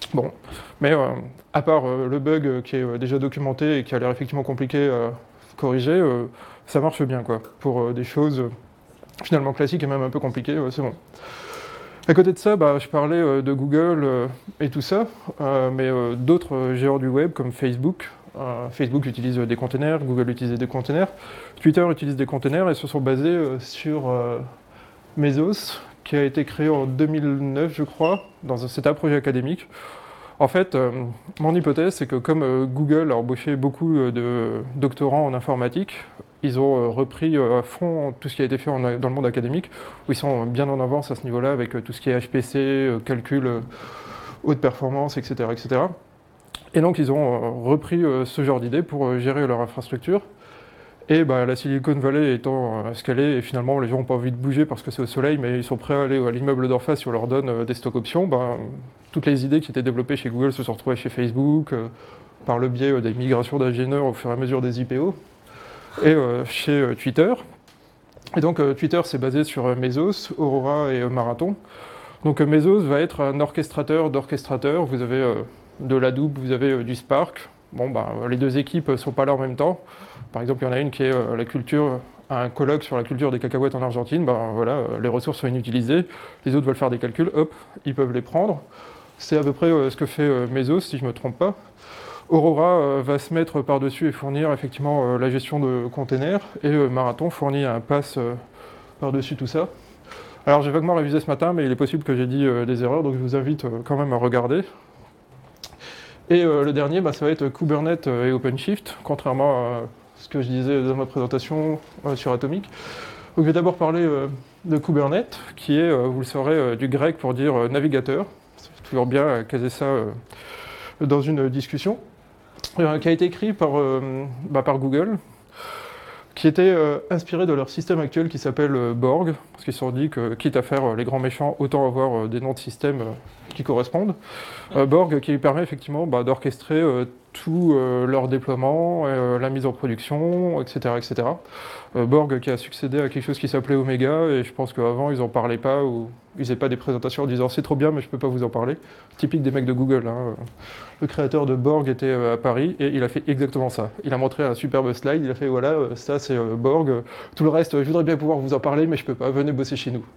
Bon, mais euh, à part euh, le bug qui est euh, déjà documenté et qui a l'air effectivement compliqué à corriger, euh, ça marche bien, quoi. Pour euh, des choses euh, finalement classiques et même un peu compliquées, euh, c'est bon. À côté de ça, bah, je parlais euh, de Google euh, et tout ça, euh, mais euh, d'autres euh, géants du web comme Facebook. Euh, Facebook utilise des containers, Google utilise des containers, Twitter utilise des containers et se sont basés euh, sur euh, Mesos, qui a été créé en deux mille neuf, je crois, dans un, c'était un projet académique. En fait, euh, mon hypothèse, c'est que comme euh, Google a embauché beaucoup euh, de doctorants en informatique, ils ont euh, repris euh, à fond tout ce qui a été fait en, dans le monde académique, où ils sont bien en avance à ce niveau-là avec euh, tout ce qui est H P C, euh, calcul euh, haute performance, et cetera, et cetera. Et donc ils ont euh, repris euh, ce genre d'idée pour euh, gérer leur infrastructure. Et bah, la Silicon Valley étant euh, ce qu'elle est, et finalement les gens n'ont pas envie de bouger parce que c'est au soleil, mais ils sont prêts à aller à l'immeuble d'en face si on leur donne euh, des stock options, bah, toutes les idées qui étaient développées chez Google se sont retrouvées chez Facebook, euh, par le biais euh, des migrations d'ingénieurs au fur et à mesure des I P O, et euh, chez euh, Twitter. Et donc euh, Twitter s'est basé sur euh, Mesos, Aurora et euh, Marathon. Donc euh, Mesos va être un orchestrateur d'orchestrateurs, vous avez euh, de l'Hadoop, vous avez euh, du Spark. Bon, bah, les deux équipes ne sont pas là en même temps. Par exemple, il y en a une qui est euh, la culture, un colloque sur la culture des cacahuètes en Argentine. Ben, voilà, euh, les ressources sont inutilisées. Les autres veulent faire des calculs, hop, ils peuvent les prendre. C'est à peu près euh, ce que fait euh, Mesos, si je ne me trompe pas. Aurora euh, va se mettre par-dessus et fournir effectivement euh, la gestion de containers. Et euh, Marathon fournit un pass euh, par-dessus tout ça. Alors j'ai vaguement révisé ce matin, mais il est possible que j'ai dit euh, des erreurs, donc je vous invite euh, quand même à regarder. Et euh, le dernier, bah, ça va être Kubernetes et OpenShift, contrairement à ce que je disais dans ma présentation euh, sur Atomic. Donc je vais d'abord parler euh, de Kubernetes, qui est, euh, vous le saurez, euh, du grec pour dire euh, navigateur. C'est toujours bien à caser ça euh, dans une discussion. Euh, qui a été écrit par, euh, bah, par Google, qui était euh, inspiré de leur système actuel qui s'appelle euh, Borg, parce qu'ils se sont dit que, quitte à faire euh, les grands méchants, autant avoir euh, des noms de systèmes euh, qui correspondent. Euh, Borg qui permet effectivement bah, d'orchestrer euh, tout euh, leur déploiement, euh, la mise en production, et cetera, et cetera. Euh, Borg qui a succédé à quelque chose qui s'appelait Omega, et je pense qu'avant ils n'en parlaient pas, ou ils faisaient pas des présentations en disant c'est trop bien mais je peux pas vous en parler. Typique des mecs de Google, hein. Le créateur de Borg était euh, à Paris et il a fait exactement ça. Il a montré un superbe slide, il a fait voilà, euh, ça c'est euh, Borg, tout le reste je voudrais bien pouvoir vous en parler mais je peux pas, venez bosser chez nous.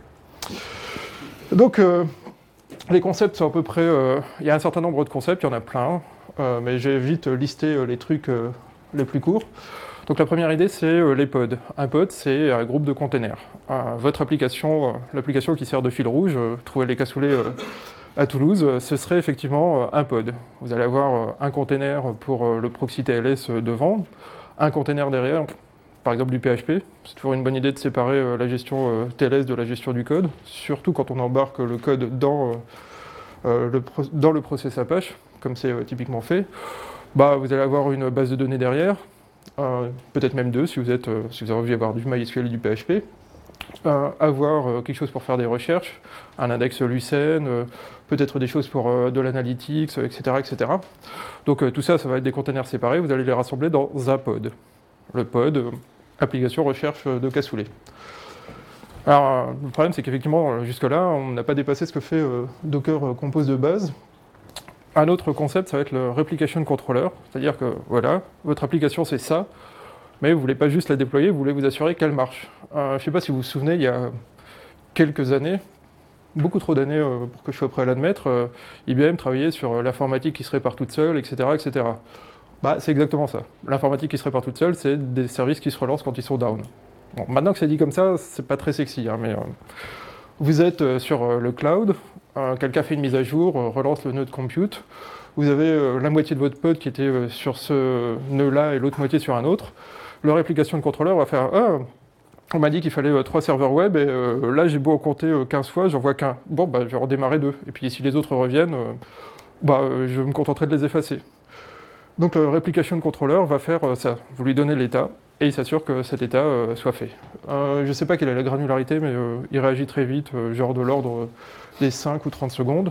Donc euh, les concepts sont à peu près, euh, il y a un certain nombre de concepts, il y en a plein, euh, mais j'ai vite listé euh, les trucs euh, les plus courts. Donc la première idée, c'est euh, les pods. Un pod, c'est un groupe de containers. Euh, votre application, euh, l'application qui sert de fil rouge, euh, trouver les cassoulets euh, à Toulouse, euh, ce serait effectivement euh, un pod. Vous allez avoir euh, un container pour euh, le proxy T L S euh, devant, un container derrière, par exemple du P H P. C'est toujours une bonne idée de séparer euh, la gestion euh, T L S de la gestion du code, surtout quand on embarque le code dans, euh, euh, le, pro- dans le process Apache, comme c'est euh, typiquement fait. Bah, vous allez avoir une base de données derrière, Euh, peut-être même deux si vous, êtes, euh, si vous avez envie d'avoir du MySQL et du P H P, euh, avoir euh, quelque chose pour faire des recherches, un index Lucene, euh, peut-être des choses pour euh, de l'analytics, et cetera, et cetera. Donc euh, tout ça, ça va être des containers séparés, vous allez les rassembler dans un pod. Le pod, euh, application recherche de cassoulet. Alors euh, le problème c'est qu'effectivement, jusque-là, on n'a pas dépassé ce que fait euh, Docker euh, Compose de base. Un autre concept, ça va être le replication controller, c'est-à-dire que voilà, votre application c'est ça, mais vous ne voulez pas juste la déployer, vous voulez vous assurer qu'elle marche. Euh, je ne sais pas si vous vous souvenez, il y a quelques années, beaucoup trop d'années euh, pour que je sois prêt à l'admettre, euh, I B M travaillait sur euh, l'informatique qui se répare toute seule, et cetera, et cetera. Bah, c'est exactement ça. L'informatique qui se répare toute seule, c'est des services qui se relancent quand ils sont down. Bon, maintenant que c'est dit comme ça, c'est pas très sexy, hein, mais euh, vous êtes euh, sur euh, le cloud, euh, quelqu'un fait une mise à jour, euh, relance le nœud de compute, vous avez euh, la moitié de votre pod qui était euh, sur ce nœud-là et l'autre moitié sur un autre. Leur application de contrôleur va faire ah, on m'a dit qu'il fallait euh, trois serveurs web et euh, là j'ai beau en compter euh, quinze fois, j'en vois qu'un. Bon, bah je vais redémarrer deux. Et puis si les autres reviennent, euh, bah euh, je me contenterai de les effacer. Donc le replication controller va faire euh, ça. Vous lui donnez l'état et il s'assure que cet état euh, soit fait. Euh, je ne sais pas quelle est la granularité, mais euh, il réagit très vite, euh, genre de l'ordre des cinq ou trente secondes.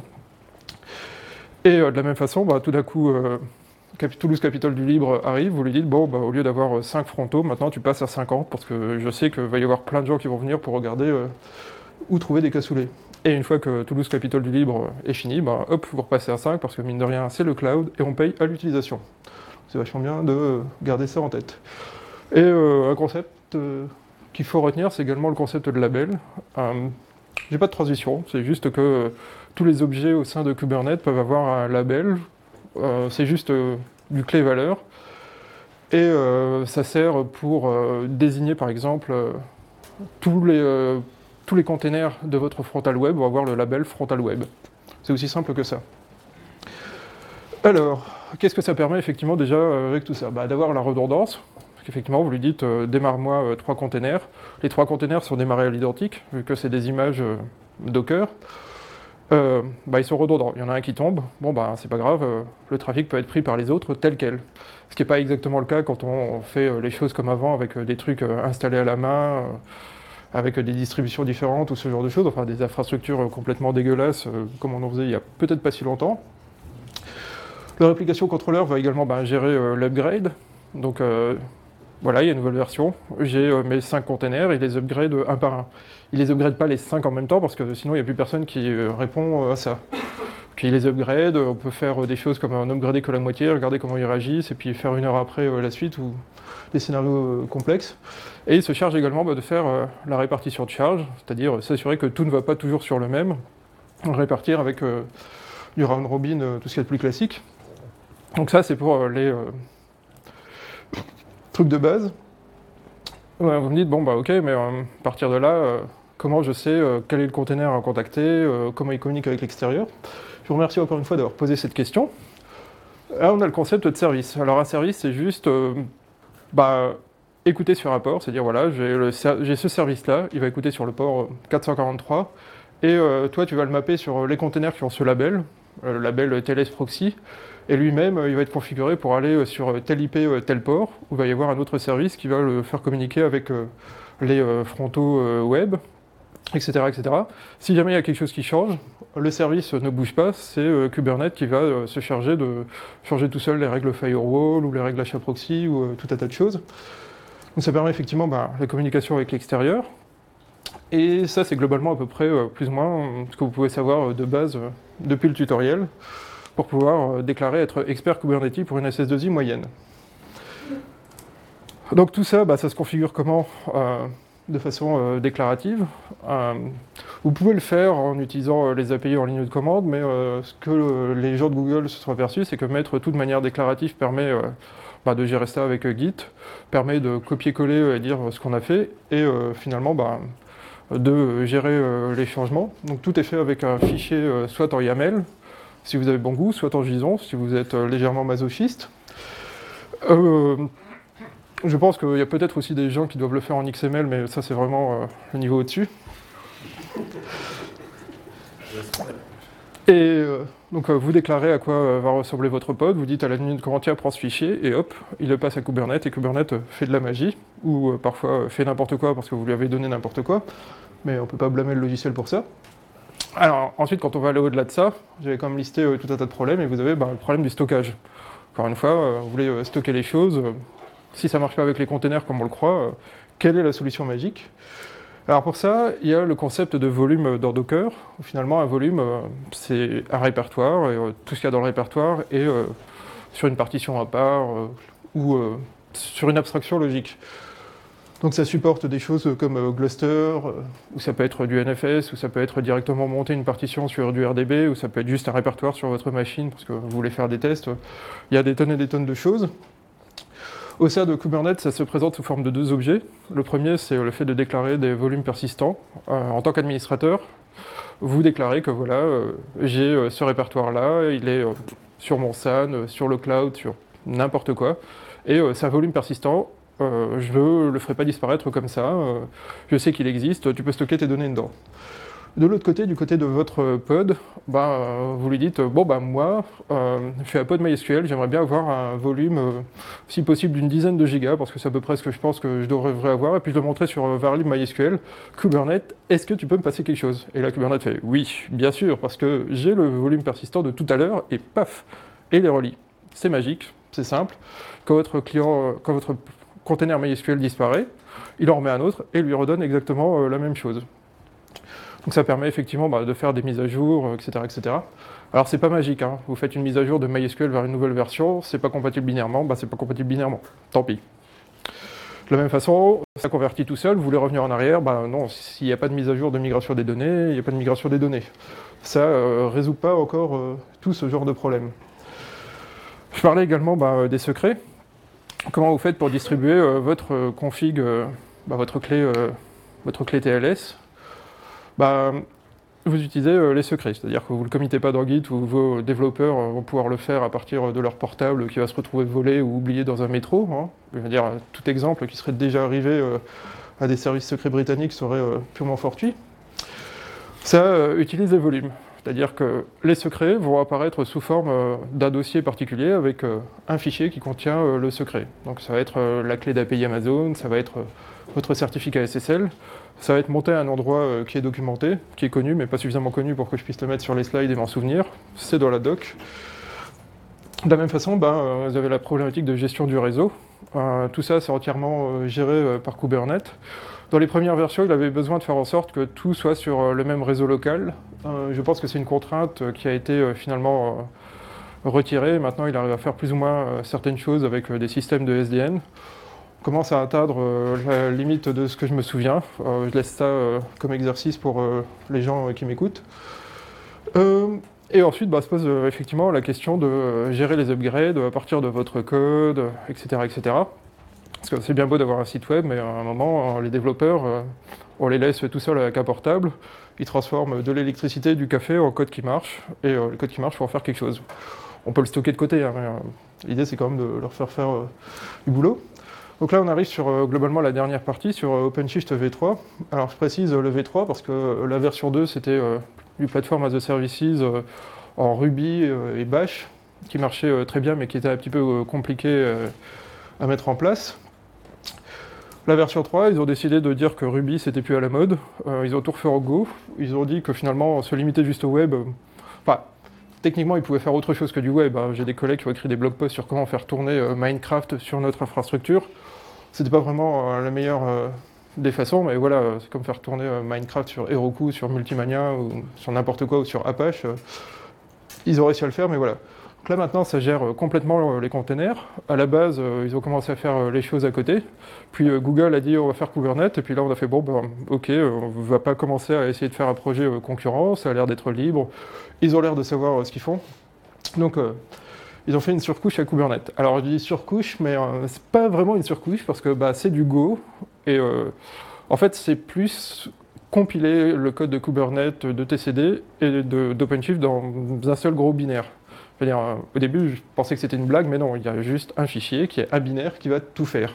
Et euh, de la même façon, bah, tout d'un coup, euh, Toulouse Capitole du Libre arrive, vous lui dites, bon, bah, au lieu d'avoir cinq frontaux, maintenant tu passes à cinquante, parce que je sais qu'il va y avoir plein de gens qui vont venir pour regarder euh, où trouver des cassoulets. Et une fois que Toulouse Capitole du Libre est fini, bah, hop, vous repassez à cinq, parce que mine de rien, c'est le cloud, et on paye à l'utilisation. C'est vachement bien de garder ça en tête. Et euh, un concept euh, qu'il faut retenir, c'est également le concept de label. Euh, J'ai pas de transition, c'est juste que euh, tous les objets au sein de Kubernetes peuvent avoir un label. Euh, c'est juste euh, du clé-valeur. Et euh, ça sert pour euh, désigner, par exemple, euh, tous, les, euh, tous les containers de votre frontal web vont avoir le label frontal web. C'est aussi simple que ça. Alors, qu'est-ce que ça permet effectivement déjà euh, avec tout ça? Bah, d'avoir la redondance. Parce qu'effectivement, vous lui dites euh, démarre-moi euh, trois containers. Les trois containers sont démarrés à l'identique, vu que c'est des images euh, Docker. Euh, bah, ils sont redondants. Il y en a un qui tombe, bon bah c'est pas grave, euh, le trafic peut être pris par les autres tel quel. Ce qui n'est pas exactement le cas quand on fait euh, les choses comme avant avec euh, des trucs euh, installés à la main, euh, avec euh, des distributions différentes ou ce genre de choses, enfin des infrastructures euh, complètement dégueulasses euh, comme on en faisait il y a peut-être pas si longtemps. Le réplication controller va également bah, gérer euh, l'upgrade. Donc euh, voilà, il y a une nouvelle version. J'ai euh, mes cinq containers et les upgrade euh, un par un. Il les upgrade pas les cinq en même temps parce que sinon il n'y a plus personne qui euh, répond euh, à ça. Puis il les upgrade, on peut faire euh, des choses comme un upgrader que la moitié, regarder comment ils réagissent et puis faire une heure après euh, la suite ou des scénarios euh, complexes. Et il se charge également bah, de faire euh, la répartition de charge, c'est-à-dire s'assurer que tout ne va pas toujours sur le même, répartir avec euh, du round robin, euh, tout ce qui est de plus classique. Donc ça, c'est pour euh, les euh, trucs de base. Ouais, vous me dites, bon, bah ok, mais euh, à partir de là, euh, comment je sais euh, quel est le container à contacter, euh, comment il communique avec l'extérieur? Je vous remercie encore une fois d'avoir posé cette question. Là, on a le concept de service. Alors, un service, c'est juste euh, bah, écouter sur un port, c'est-à-dire, voilà, j'ai ce service-là, il va écouter sur le port quatre cent quarante-trois, et euh, toi, tu vas le mapper sur les containers qui ont ce label, euh, le label T L S Proxy. Et lui-même, il va être configuré pour aller sur tel I P, tel port, où il va y avoir un autre service qui va le faire communiquer avec les frontaux web, et cetera, et cetera. Si jamais il y a quelque chose qui change, le service ne bouge pas, c'est Kubernetes qui va se charger de changer tout seul les règles firewall, ou les règles achat proxy, ou tout un tas de choses. Donc ça permet effectivement bah, la communication avec l'extérieur. Et ça, c'est globalement à peu près, plus ou moins, ce que vous pouvez savoir de base depuis le tutoriel, pour pouvoir déclarer être expert Kubernetes pour une S S deux I moyenne. Donc tout ça, bah, ça se configure comment euh, de façon euh, déclarative. Euh, vous pouvez le faire en utilisant euh, les A P I en ligne de commande, mais euh, ce que euh, les gens de Google se sont aperçus, c'est que mettre tout de manière déclarative permet euh, bah, de gérer ça avec euh, Git, permet de copier-coller et dire ce qu'on a fait, et euh, finalement bah, de gérer euh, les changements. Donc tout est fait avec un fichier euh, soit en YAML, si vous avez bon goût, soit en JSON, si vous êtes légèrement masochiste. Euh, je pense qu'il y a peut-être aussi des gens qui doivent le faire en X M L, mais ça c'est vraiment euh, le niveau au-dessus. Et euh, donc euh, vous déclarez à quoi euh, va ressembler votre pod, vous dites à la ligne de commande tiens, prends ce fichier, et hop, il le passe à Kubernetes, et Kubernetes fait de la magie, ou euh, parfois euh, fait n'importe quoi parce que vous lui avez donné n'importe quoi, mais on ne peut pas blâmer le logiciel pour ça. Alors ensuite, quand on va aller au-delà de ça, j'avais quand même listé euh, tout un tas de problèmes, et vous avez bah, le problème du stockage. Encore une fois, euh, vous voulez euh, stocker les choses, euh, si ça ne marche pas avec les containers comme on le croit, euh, quelle est la solution magique? Alors pour ça, il y a le concept de volume dans Docker, où finalement un volume, euh, c'est un répertoire, et euh, tout ce qu'il y a dans le répertoire est euh, sur une partition à part, euh, ou euh, sur une abstraction logique. Donc ça supporte des choses comme euh, Gluster, euh, ou ça peut être du N F S, ou ça peut être directement monter une partition sur du R D B, ou ça peut être juste un répertoire sur votre machine parce que vous voulez faire des tests. Il y a des tonnes et des tonnes de choses. Au sein de Kubernetes, ça se présente sous forme de deux objets. Le premier, c'est le fait de déclarer des volumes persistants. Euh, en tant qu'administrateur, vous déclarez que voilà, euh, j'ai euh, ce répertoire-là, il est euh, sur mon S A N, euh, sur le cloud, sur n'importe quoi, et euh, c'est un volume persistant. Euh, je ne le ferai pas disparaître comme ça, euh, je sais qu'il existe, tu peux stocker tes données dedans. De l'autre côté, du côté de votre pod, bah, euh, vous lui dites, bon bah moi, euh, je fais un pod MySQL, j'aimerais bien avoir un volume, euh, si possible, d'une dizaine de gigas, parce que c'est à peu près ce que je pense que je devrais avoir, et puis je le montrer sur euh, Varlib MySQL, Kubernetes, est-ce que tu peux me passer quelque chose? Et là, Kubernetes fait, oui, bien sûr, parce que j'ai le volume persistant de tout à l'heure, et paf, et les relie. C'est magique, c'est simple. Quand votre client, euh, quand votre container MySQL disparaît, il en remet un autre et lui redonne exactement euh, la même chose. Donc ça permet effectivement bah, de faire des mises à jour, et cetera et cetera. Alors c'est pas magique, hein. Vous faites une mise à jour de MySQL vers une nouvelle version, c'est pas compatible binairement, bah c'est pas compatible binairement, tant pis. De la même façon, ça convertit tout seul, vous voulez revenir en arrière, bah non, s'il n'y a pas de mise à jour de migration des données, il n'y a pas de migration des données. Ça ne euh, résout pas encore euh, tout ce genre de problème. Je parlais également bah, des secrets. Comment vous faites pour distribuer euh, votre euh, config, euh, bah, votre, clé, euh, votre clé T L S bah, vous utilisez euh, les secrets, c'est-à-dire que vous ne le committez pas dans Git où vos développeurs euh, vont pouvoir le faire à partir de leur portable qui va se retrouver volé ou oublié dans un métro. Hein. Je veux dire, tout exemple qui serait déjà arrivé euh, à des services secrets britanniques serait euh, purement fortuit. Ça euh, utilise les volumes, c'est-à-dire que les secrets vont apparaître sous forme euh, d'un dossier particulier avec euh, un fichier qui contient euh, le secret. Donc ça va être euh, la clé d'A P I Amazon, ça va être euh, votre certificat S S L. Ça va être monté à un endroit euh, qui est documenté, qui est connu, mais pas suffisamment connu pour que je puisse le mettre sur les slides et m'en souvenir. C'est dans la doc. De la même façon, ben, euh, vous avez la problématique de gestion du réseau. Euh, tout ça, c'est entièrement euh, géré euh, par Kubernetes. Dans les premières versions, il avait besoin de faire en sorte que tout soit sur euh, le même réseau local. Euh, je pense que c'est une contrainte euh, qui a été euh, finalement euh, retirée. Maintenant, il arrive à faire plus ou moins euh, certaines choses avec euh, des systèmes de S D N. Commence à atteindre euh, la limite de ce que je me souviens. Euh, je laisse ça euh, comme exercice pour euh, les gens euh, qui m'écoutent. Euh, et ensuite, bah, se pose euh, effectivement la question de euh, gérer les upgrades à partir de votre code, et cetera et cetera. Parce que c'est bien beau d'avoir un site web, mais à un moment, euh, les développeurs, euh, on les laisse tout seuls avec un portable. Ils transforment de l'électricité, du café en code qui marche. Et euh, le code qui marche, il faut en faire quelque chose. On peut le stocker de côté, hein, mais euh, l'idée, c'est quand même de leur faire faire euh, du boulot. Donc là, on arrive sur euh, globalement la dernière partie, sur euh, OpenShift V trois. Alors je précise euh, le V trois parce que euh, la version deux, c'était euh, du Platform as a Services euh, en Ruby euh, et Bash, qui marchait euh, très bien, mais qui était un petit peu euh, compliqué euh, à mettre en place. La version trois, ils ont décidé de dire que Ruby, c'était plus à la mode. Euh, ils ont tout refait en Go. Ils ont dit que finalement, se limiter juste au web... Euh, enfin, techniquement, ils pouvaient faire autre chose que du web. Hein. J'ai des collègues qui ont écrit des blog posts sur comment faire tourner euh, Minecraft sur notre infrastructure. C'était pas vraiment euh, la meilleure euh, des façons, mais voilà, euh, c'est comme faire tourner euh, Minecraft sur Heroku, sur Multimania, ou sur n'importe quoi, ou sur Apache. Euh, ils ont réussi à le faire, mais voilà. Donc là, maintenant, ça gère euh, complètement euh, les containers. À la base, euh, ils ont commencé à faire euh, les choses à côté. Puis euh, Google a dit, on va faire Kubernetes, et puis là, on a fait, bon, ben, ok, euh, on va pas commencer à essayer de faire un projet euh, concurrent, ça a l'air d'être libre. Ils ont l'air de savoir euh, ce qu'ils font. Donc, euh, ils ont fait une surcouche à Kubernetes. Alors je dis surcouche, mais euh, c'est pas vraiment une surcouche parce que bah, c'est du Go. Et euh, en fait, c'est plus compiler le code de Kubernetes, de T C D et d'OpenShift dans un seul gros binaire. Je veux dire, euh, au début, je pensais que c'était une blague, mais non, il y a juste un fichier qui est un binaire qui va tout faire.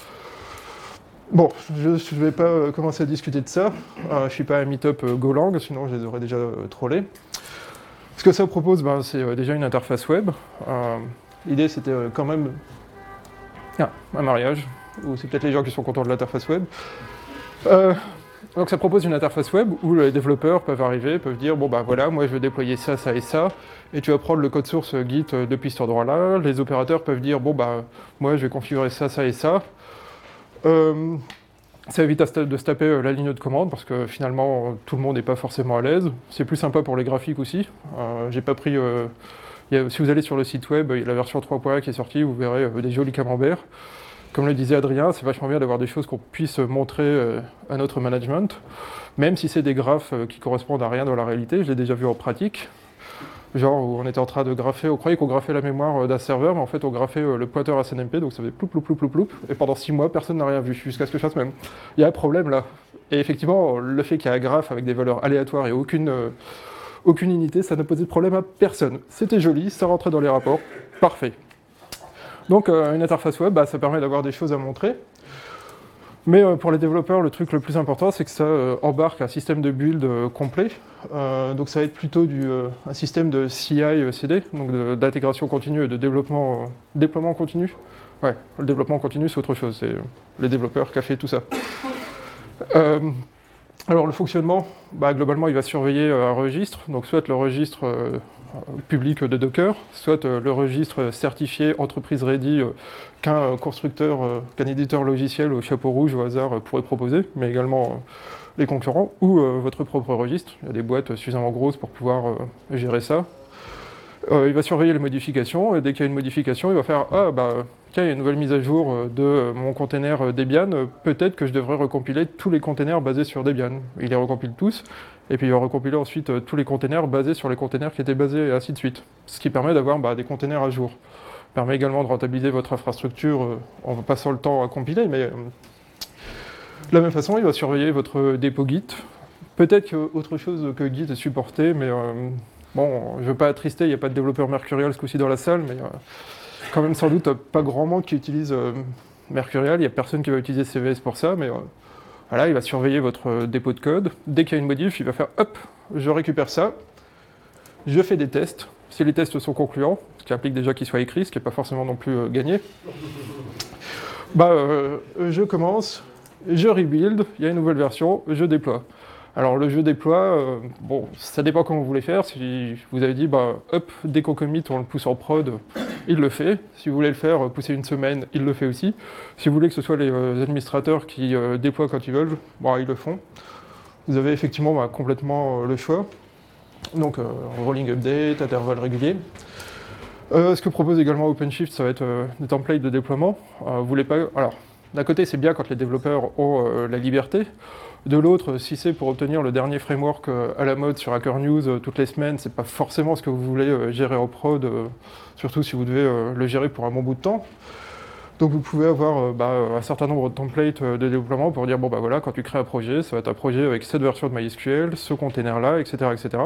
Bon, je ne vais pas euh, commencer à discuter de ça. Euh, je ne suis pas un meet-up euh, Golang, sinon je les aurais déjà euh, trollés. Ce que ça propose, ben, c'est euh, déjà une interface web. Euh, L'idée, c'était euh, quand même ah, un mariage, ou c'est peut-être les gens qui sont contents de l'interface web. Euh, donc ça propose une interface web où les développeurs peuvent arriver, peuvent dire, bon bah voilà, moi je veux déployer ça, ça et ça, et tu vas prendre le code source Git depuis cet endroit-là. Les opérateurs peuvent dire, bon bah moi je vais configurer ça, ça et ça. Euh, Ça évite de se taper la ligne de commande parce que finalement tout le monde n'est pas forcément à l'aise. C'est plus sympa pour les graphiques aussi. Euh, j'ai pas pris. Euh, y a, si vous allez sur le site web, il y a la version trois point un qui est sortie, vous verrez euh, des jolis camemberts. Comme le disait Adrien, c'est vachement bien d'avoir des choses qu'on puisse montrer euh, à notre management, même si c'est des graphes euh, qui correspondent à rien dans la réalité. Je l'ai déjà vu en pratique. Genre où on était en train de grapher, on croyait qu'on graphait la mémoire d'un serveur, mais en fait on graphait le pointeur S N M P, donc ça faisait ploup ploup ploup ploup ploup, et pendant six mois personne n'a rien vu, jusqu'à ce que je fasse même. Il y a un problème là. Et effectivement, le fait qu'il y ait un graphe avec des valeurs aléatoires et aucune, euh, aucune unité, ça ne posait de problème à personne. C'était joli, ça rentrait dans les rapports, parfait. Donc euh, une interface web, bah, ça permet d'avoir des choses à montrer. Mais euh, pour les développeurs, le truc le plus important, c'est que ça euh, embarque un système de build euh, complet. Euh, donc ça va être plutôt du, euh, un système de C I C D, donc d'intégration continue et de développement, euh, déploiement continu. Ouais, le développement continu, c'est autre chose, c'est les développeurs qui ont fait tout ça. Euh, Alors le fonctionnement, bah, globalement il va surveiller euh, un registre, donc soit le registre euh, public de Docker, soit euh, le registre certifié entreprise ready euh, qu'un euh, constructeur, euh, qu'un éditeur logiciel au chapeau rouge au hasard euh, pourrait proposer, mais également euh, les concurrents, ou euh, votre propre registre. Il y a des boîtes suffisamment grosses pour pouvoir euh, gérer ça. Euh, il va surveiller les modifications, et dès qu'il y a une modification, il va faire « Ah, bah, tiens, il y a une nouvelle mise à jour de mon container Debian, peut-être que je devrais recompiler tous les containers basés sur Debian. » Il les recompile tous, et puis il va recompiler ensuite tous les containers basés sur les containers qui étaient basés, et ainsi de suite. Ce qui permet d'avoir bah, des containers à jour. Ça permet également de rentabiliser votre infrastructure euh, en passant le temps à compiler, mais euh, de la même façon, il va surveiller votre dépôt Git. Peut-être qu'autre chose que Git est supporté, mais... Euh, Bon, je ne veux pas attrister, il n'y a pas de développeur Mercurial ce coup-ci dans la salle, mais euh, quand même sans doute pas grand monde qui utilise euh, Mercurial, il n'y a personne qui va utiliser C V S pour ça, mais euh, voilà, il va surveiller votre euh, dépôt de code. Dès qu'il y a une modif, il va faire hop, je récupère ça, je fais des tests. Si les tests sont concluants, ce qui implique déjà qu'ils soient écrits, ce qui n'est pas forcément non plus euh, gagné, bah, euh, je commence, je rebuild, il y a une nouvelle version, je déploie. Alors le jeu déploie, euh, bon, ça dépend comment vous voulez faire. Si vous avez dit, bah, hop, dès qu'on commit, on le pousse en prod, il le fait. Si vous voulez le faire pousser une semaine, il le fait aussi. Si vous voulez que ce soit les euh, administrateurs qui euh, déploient quand ils veulent, bah, ils le font. Vous avez effectivement bah, complètement euh, le choix. Donc euh, rolling update, intervalle régulier. Euh, ce que propose également OpenShift, ça va être euh, des templates de déploiement. Euh, vous voulez pas... Alors, d'un côté, c'est bien quand les développeurs ont euh, la liberté. De l'autre, si c'est pour obtenir le dernier framework euh, à la mode sur Hacker News euh, toutes les semaines, c'est pas forcément ce que vous voulez euh, gérer en prod, euh, surtout si vous devez euh, le gérer pour un bon bout de temps. Donc vous pouvez avoir euh, bah, un certain nombre de templates euh, de développement pour dire, bon bah voilà, quand tu crées un projet, ça va être un projet avec cette version de MySQL, ce container-là, et cetera, et cetera.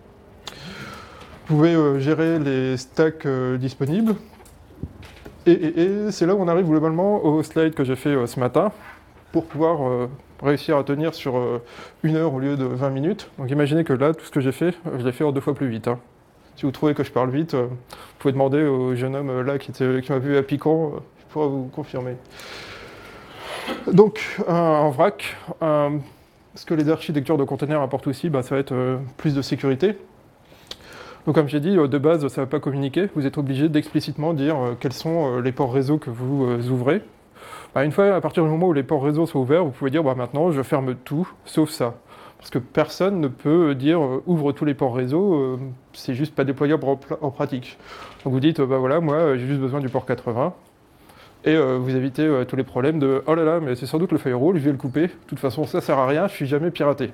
Vous pouvez euh, gérer les stacks euh, disponibles. Et, et, et c'est là où on arrive globalement au slide que j'ai fait euh, ce matin, pour pouvoir euh, réussir à tenir sur euh, une heure au lieu de vingt minutes. Donc imaginez que là, tout ce que j'ai fait, je l'ai fait en deux fois plus vite. Hein. Si vous trouvez que je parle vite, euh, vous pouvez demander au jeune homme euh, là qui, était, qui m'a vu à Piquant, euh, il pourra vous confirmer. Donc, euh, en vrac, euh, ce que les architectures de containers apportent aussi, bah, ça va être euh, plus de sécurité. Donc comme j'ai dit, euh, de base, ça ne va pas communiquer. Vous êtes obligé d'explicitement dire euh, quels sont euh, les ports réseau que vous euh, ouvrez. Bah, une fois, à partir du moment où les ports réseau sont ouverts, vous pouvez dire bah, maintenant je ferme tout, sauf ça. Parce que personne ne peut dire euh, ouvre tous les ports réseau, euh, c'est juste pas déployable en, en pratique. Donc vous dites bah voilà, moi j'ai juste besoin du port quatre-vingts, et euh, vous évitez euh, tous les problèmes de oh là là, mais c'est sans doute le firewall, je vais le couper, de toute façon ça sert à rien, je suis jamais piraté.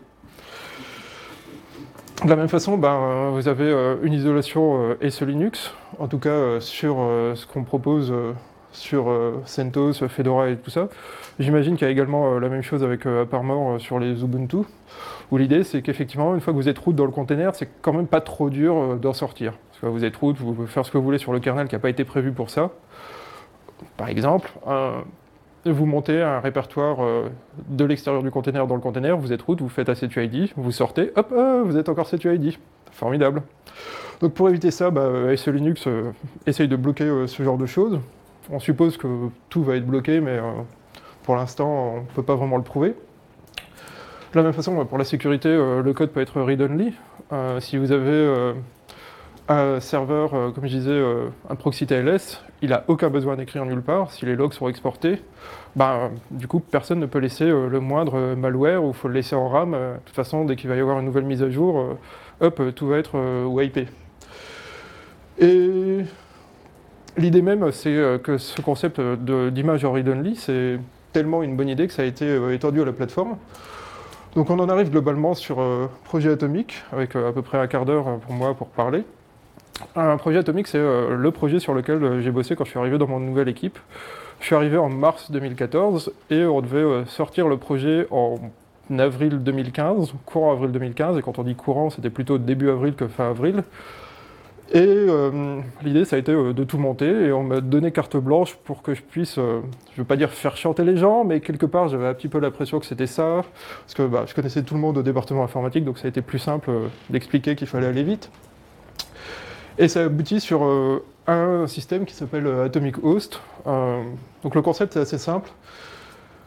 De la même façon, ben, vous avez euh, une isolation euh, S E Linux, en tout cas euh, sur euh, ce qu'on propose. Euh, sur euh, CentOS, Fedora et tout ça. J'imagine qu'il y a également euh, la même chose avec euh, Parmore euh, sur les Ubuntu, où l'idée c'est qu'effectivement, une fois que vous êtes root dans le container, c'est quand même pas trop dur euh, d'en sortir. Parce que vous êtes root, vous pouvez faire ce que vous voulez sur le kernel qui n'a pas été prévu pour ça. Par exemple, euh, vous montez un répertoire euh, de l'extérieur du container dans le container, vous êtes root, vous faites un C deux I D, vous sortez, hop, euh, vous êtes encore C deux I D. Formidable. Donc pour éviter ça, bah, S E Linux euh, essaye de bloquer euh, ce genre de choses. On suppose que tout va être bloqué, mais euh, pour l'instant, on ne peut pas vraiment le prouver. De la même façon, pour la sécurité, euh, le code peut être read-only. Euh, si vous avez euh, un serveur, euh, comme je disais, euh, un proxy T L S, il n'a aucun besoin d'écrire nulle part. Si les logs sont exportés, ben, du coup, personne ne peut laisser euh, le moindre malware, ou il faut le laisser en RAM. Euh, de toute façon, dès qu'il va y avoir une nouvelle mise à jour, euh, hop, tout va être euh, wipé. Et... l'idée même, c'est que ce concept d'image en read-only, c'est tellement une bonne idée que ça a été étendu à la plateforme. Donc on en arrive globalement sur euh, Projet Atomic, avec euh, à peu près un quart d'heure pour moi pour parler. Un projet Atomic, c'est euh, le projet sur lequel euh, j'ai bossé quand je suis arrivé dans mon nouvelle équipe. Je suis arrivé en mars deux mille quatorze, et on devait euh, sortir le projet en avril deux mille quinze, courant avril deux mille quinze, et quand on dit courant, c'était plutôt début avril que fin avril. Et euh, l'idée, ça a été euh, de tout monter, et on m'a donné carte blanche pour que je puisse, euh, je ne veux pas dire faire chanter les gens, mais quelque part, j'avais un petit peu l'impression que c'était ça, parce que bah, je connaissais tout le monde au département informatique, donc ça a été plus simple euh, d'expliquer qu'il fallait aller vite. Et ça aboutit sur euh, un système qui s'appelle Atomic Host. Euh, donc le concept est assez simple.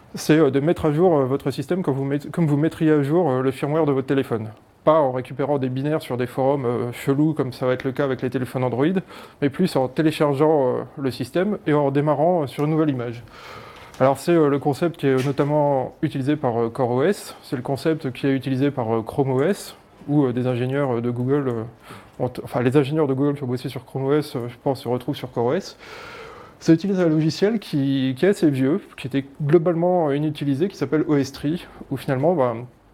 c'est de mettre à jour votre système comme vous, met, comme vous mettriez à jour le firmware de votre téléphone. Pas en récupérant des binaires sur des forums euh, chelous comme ça va être le cas avec les téléphones Android, mais plus en téléchargeant euh, le système et en démarrant euh, sur une nouvelle image. Alors c'est euh, le concept qui est notamment utilisé par euh, CoreOS, c'est le concept qui est utilisé par euh, ChromeOS, où euh, des ingénieurs de Google, euh, ont, enfin les ingénieurs de Google qui ont bossé sur ChromeOS, euh, je pense, se retrouvent sur CoreOS. Ça utilise un logiciel qui, qui est assez vieux, qui était globalement inutilisé, qui s'appelle O S trois, où finalement, bah,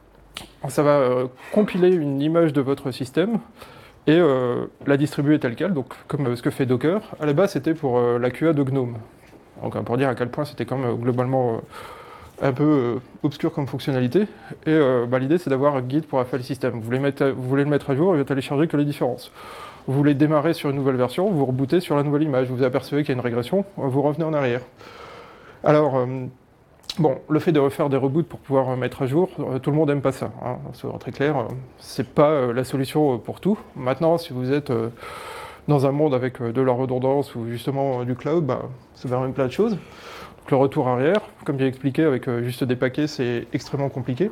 ça va euh, compiler une image de votre système et euh, la distribuer telle quelle, donc comme euh, ce que fait Docker. À la base, c'était pour euh, la Q A de GNOME. Donc pour dire à quel point c'était quand même euh, globalement euh, un peu euh, obscur comme fonctionnalité. Et euh, bah, l'idée, c'est d'avoir un guide pour un file system. Vous voulez, mettre, vous voulez le mettre à jour et vous télécharger que les différences. Vous voulez démarrer sur une nouvelle version, vous rebootez sur la nouvelle image. Vous vous apercevez qu'il y a une régression, vous revenez en arrière. Alors... Euh, Bon, le fait de refaire des reboots pour pouvoir mettre à jour, euh, tout le monde n'aime pas ça. Hein, c'est très clair, euh, c'est pas euh, la solution pour tout. Maintenant, si vous êtes euh, dans un monde avec euh, de la redondance ou justement euh, du cloud, bah, ça permet plein de choses. Donc, le retour arrière, comme j'ai expliqué, avec euh, juste des paquets, c'est extrêmement compliqué.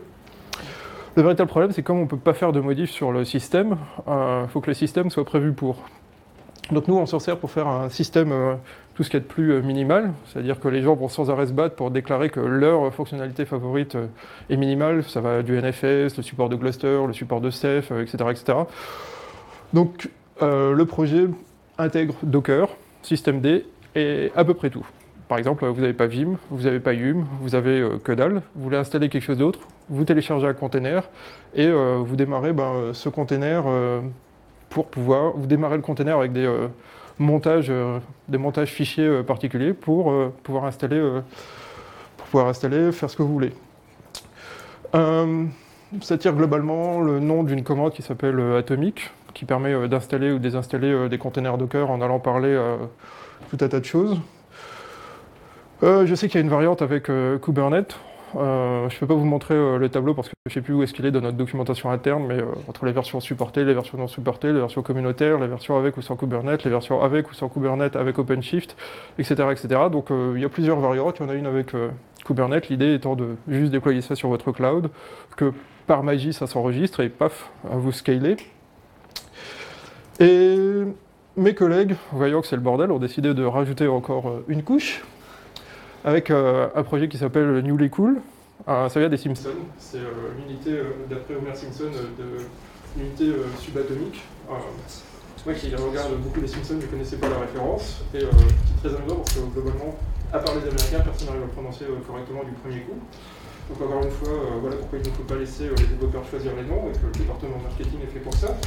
Le véritable problème, c'est que comme on ne peut pas faire de modifs sur le système, il euh, faut que le système soit prévu pour. Donc nous, on s'en sert pour faire un système, euh, tout ce qui est de plus euh, minimal, c'est-à-dire que les gens vont sans arrêt se battre pour déclarer que leur fonctionnalité favorite euh, est minimale. Ça va du N F S, le support de Gluster, le support de Ceph, euh, et cetera, et cetera. Donc euh, le projet intègre Docker, systemd et à peu près tout. Par exemple, vous n'avez pas Vim, vous n'avez pas Yum, vous avez euh, que dalle, vous voulez installer quelque chose d'autre, vous téléchargez un container et euh, vous démarrez ben, ce container euh, pour pouvoir vous démarrer le container avec des euh, montages, euh, des montages fichiers euh, particuliers pour euh, pouvoir installer, euh, pour pouvoir installer, faire ce que vous voulez. Euh, ça tire globalement le nom d'une commande qui s'appelle euh, Atomic, qui permet euh, d'installer ou désinstaller euh, des containers Docker en allant parler à tout un tas de choses. Euh, je sais qu'il y a une variante avec euh, Kubernetes. Euh, je ne peux pas vous montrer euh, le tableau parce que je ne sais plus où est-ce qu'il est dans notre documentation interne, mais euh, entre les versions supportées, les versions non supportées, les versions communautaires, les versions avec ou sans Kubernetes, les versions avec ou sans Kubernetes, avec OpenShift, et cetera et cetera. Donc euh, il y a plusieurs variantes, il y en a une avec euh, Kubernetes, l'idée étant de juste déployer ça sur votre cloud, que par magie ça s'enregistre et paf, vous scalez. Et mes collègues, voyant que c'est le bordel, ont décidé de rajouter encore euh, une couche, avec euh, un projet qui s'appelle Newly Cool. Euh, ça vient des Simpsons, c'est euh, l'unité, euh, d'après Homer Simpson, euh, de l'unité euh, subatomique. Euh, moi qui regarde beaucoup les Simpsons, je ne connaissais pas la référence, et euh, c'est très amusant parce que globalement, à part les Américains, personne n'arrive à le prononcer euh, correctement du premier coup. Donc encore une fois, euh, voilà pourquoi il ne faut pas laisser euh, les développeurs choisir les noms, et que le département marketing est fait pour ça.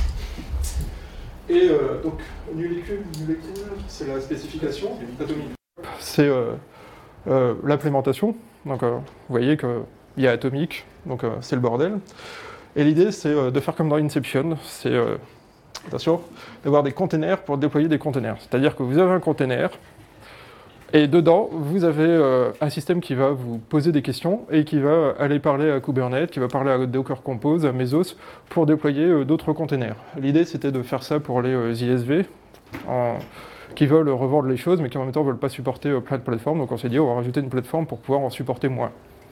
Et euh, donc, Newly Cool, c'est la spécification, Atomic. C'est euh, Euh, l'implémentation, donc euh, vous voyez qu'il y a Atomic, donc euh, c'est le bordel. Et l'idée c'est euh, de faire comme dans Inception, c'est, euh, attention, d'avoir des containers pour déployer des containers. C'est-à-dire que vous avez un container, et dedans, vous avez euh, un système qui va vous poser des questions, et qui va aller parler à Kubernetes, qui va parler à Docker Compose, à Mesos, pour déployer euh, d'autres containers. L'idée c'était de faire ça pour les euh, I S V, en... qui veulent revendre les choses, mais qui en même temps ne veulent pas supporter euh, plein de plateformes. Donc on s'est dit, on va rajouter une plateforme pour pouvoir en supporter moins.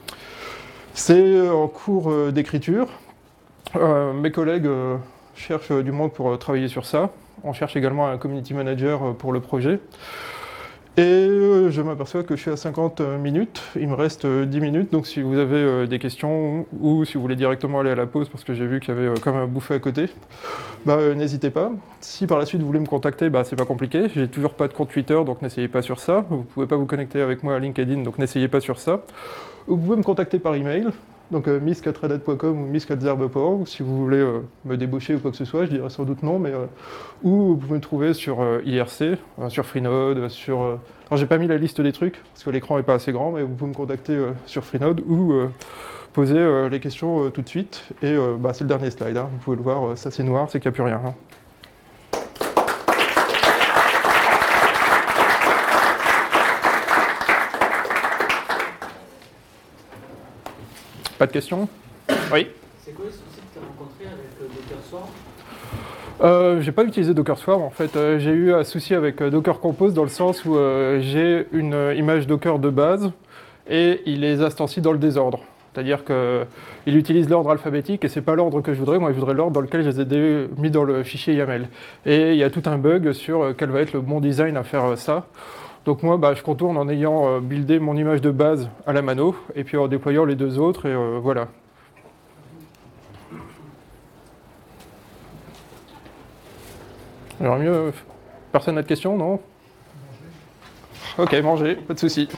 C'est en cours euh, d'écriture. Euh, mes collègues euh, cherchent euh, du monde pour euh, travailler sur ça. On cherche également un community manager euh, pour le projet. Et euh, je m'aperçois que je suis à cinquante minutes, il me reste euh, dix minutes, donc si vous avez euh, des questions ou si vous voulez directement aller à la pause parce que j'ai vu qu'il y avait euh, quand même un bouffé à côté, bah, euh, n'hésitez pas. Si par la suite vous voulez me contacter, bah, c'est pas compliqué, j'ai toujours pas de compte Twitter donc n'essayez pas sur ça, vous pouvez pas vous connecter avec moi à LinkedIn donc n'essayez pas sur ça. Vous pouvez me contacter par email, donc euh, misk arobase red hat point com ou misk arobase zerbe point org, si vous voulez euh, me débaucher ou quoi que ce soit, je dirais sans doute non, mais euh, ou vous pouvez me trouver sur euh, I R C, euh, sur Freenode, sur... Euh... Alors j'ai pas mis la liste des trucs, parce que l'écran est pas assez grand, mais vous pouvez me contacter euh, sur Freenode ou euh, poser euh, les questions euh, tout de suite, et euh, bah, c'est le dernier slide, hein. Vous pouvez le voir, euh, ça c'est noir, c'est qu'il n'y a plus rien. Hein. Pas de questions? Oui. C'est quoi le souci que tu as rencontré avec euh, Docker Swarm? euh, J'ai pas utilisé Docker Swarm en fait. Euh, j'ai eu un souci avec euh, Docker Compose dans le sens où euh, j'ai une euh, image Docker de base et il les instancie dans le désordre. C'est-à-dire qu'il utilise l'ordre alphabétique et c'est pas l'ordre que je voudrais, moi je voudrais l'ordre dans lequel je les ai dé- mis dans le fichier YAML. Et il y a tout un bug sur quel va être le bon design à faire ça. Donc moi bah, je contourne en ayant buildé mon image de base à la mano et puis en déployant les deux autres et euh, voilà. Alors mieux, personne n'a de questions, non? Ok, manger, pas de souci.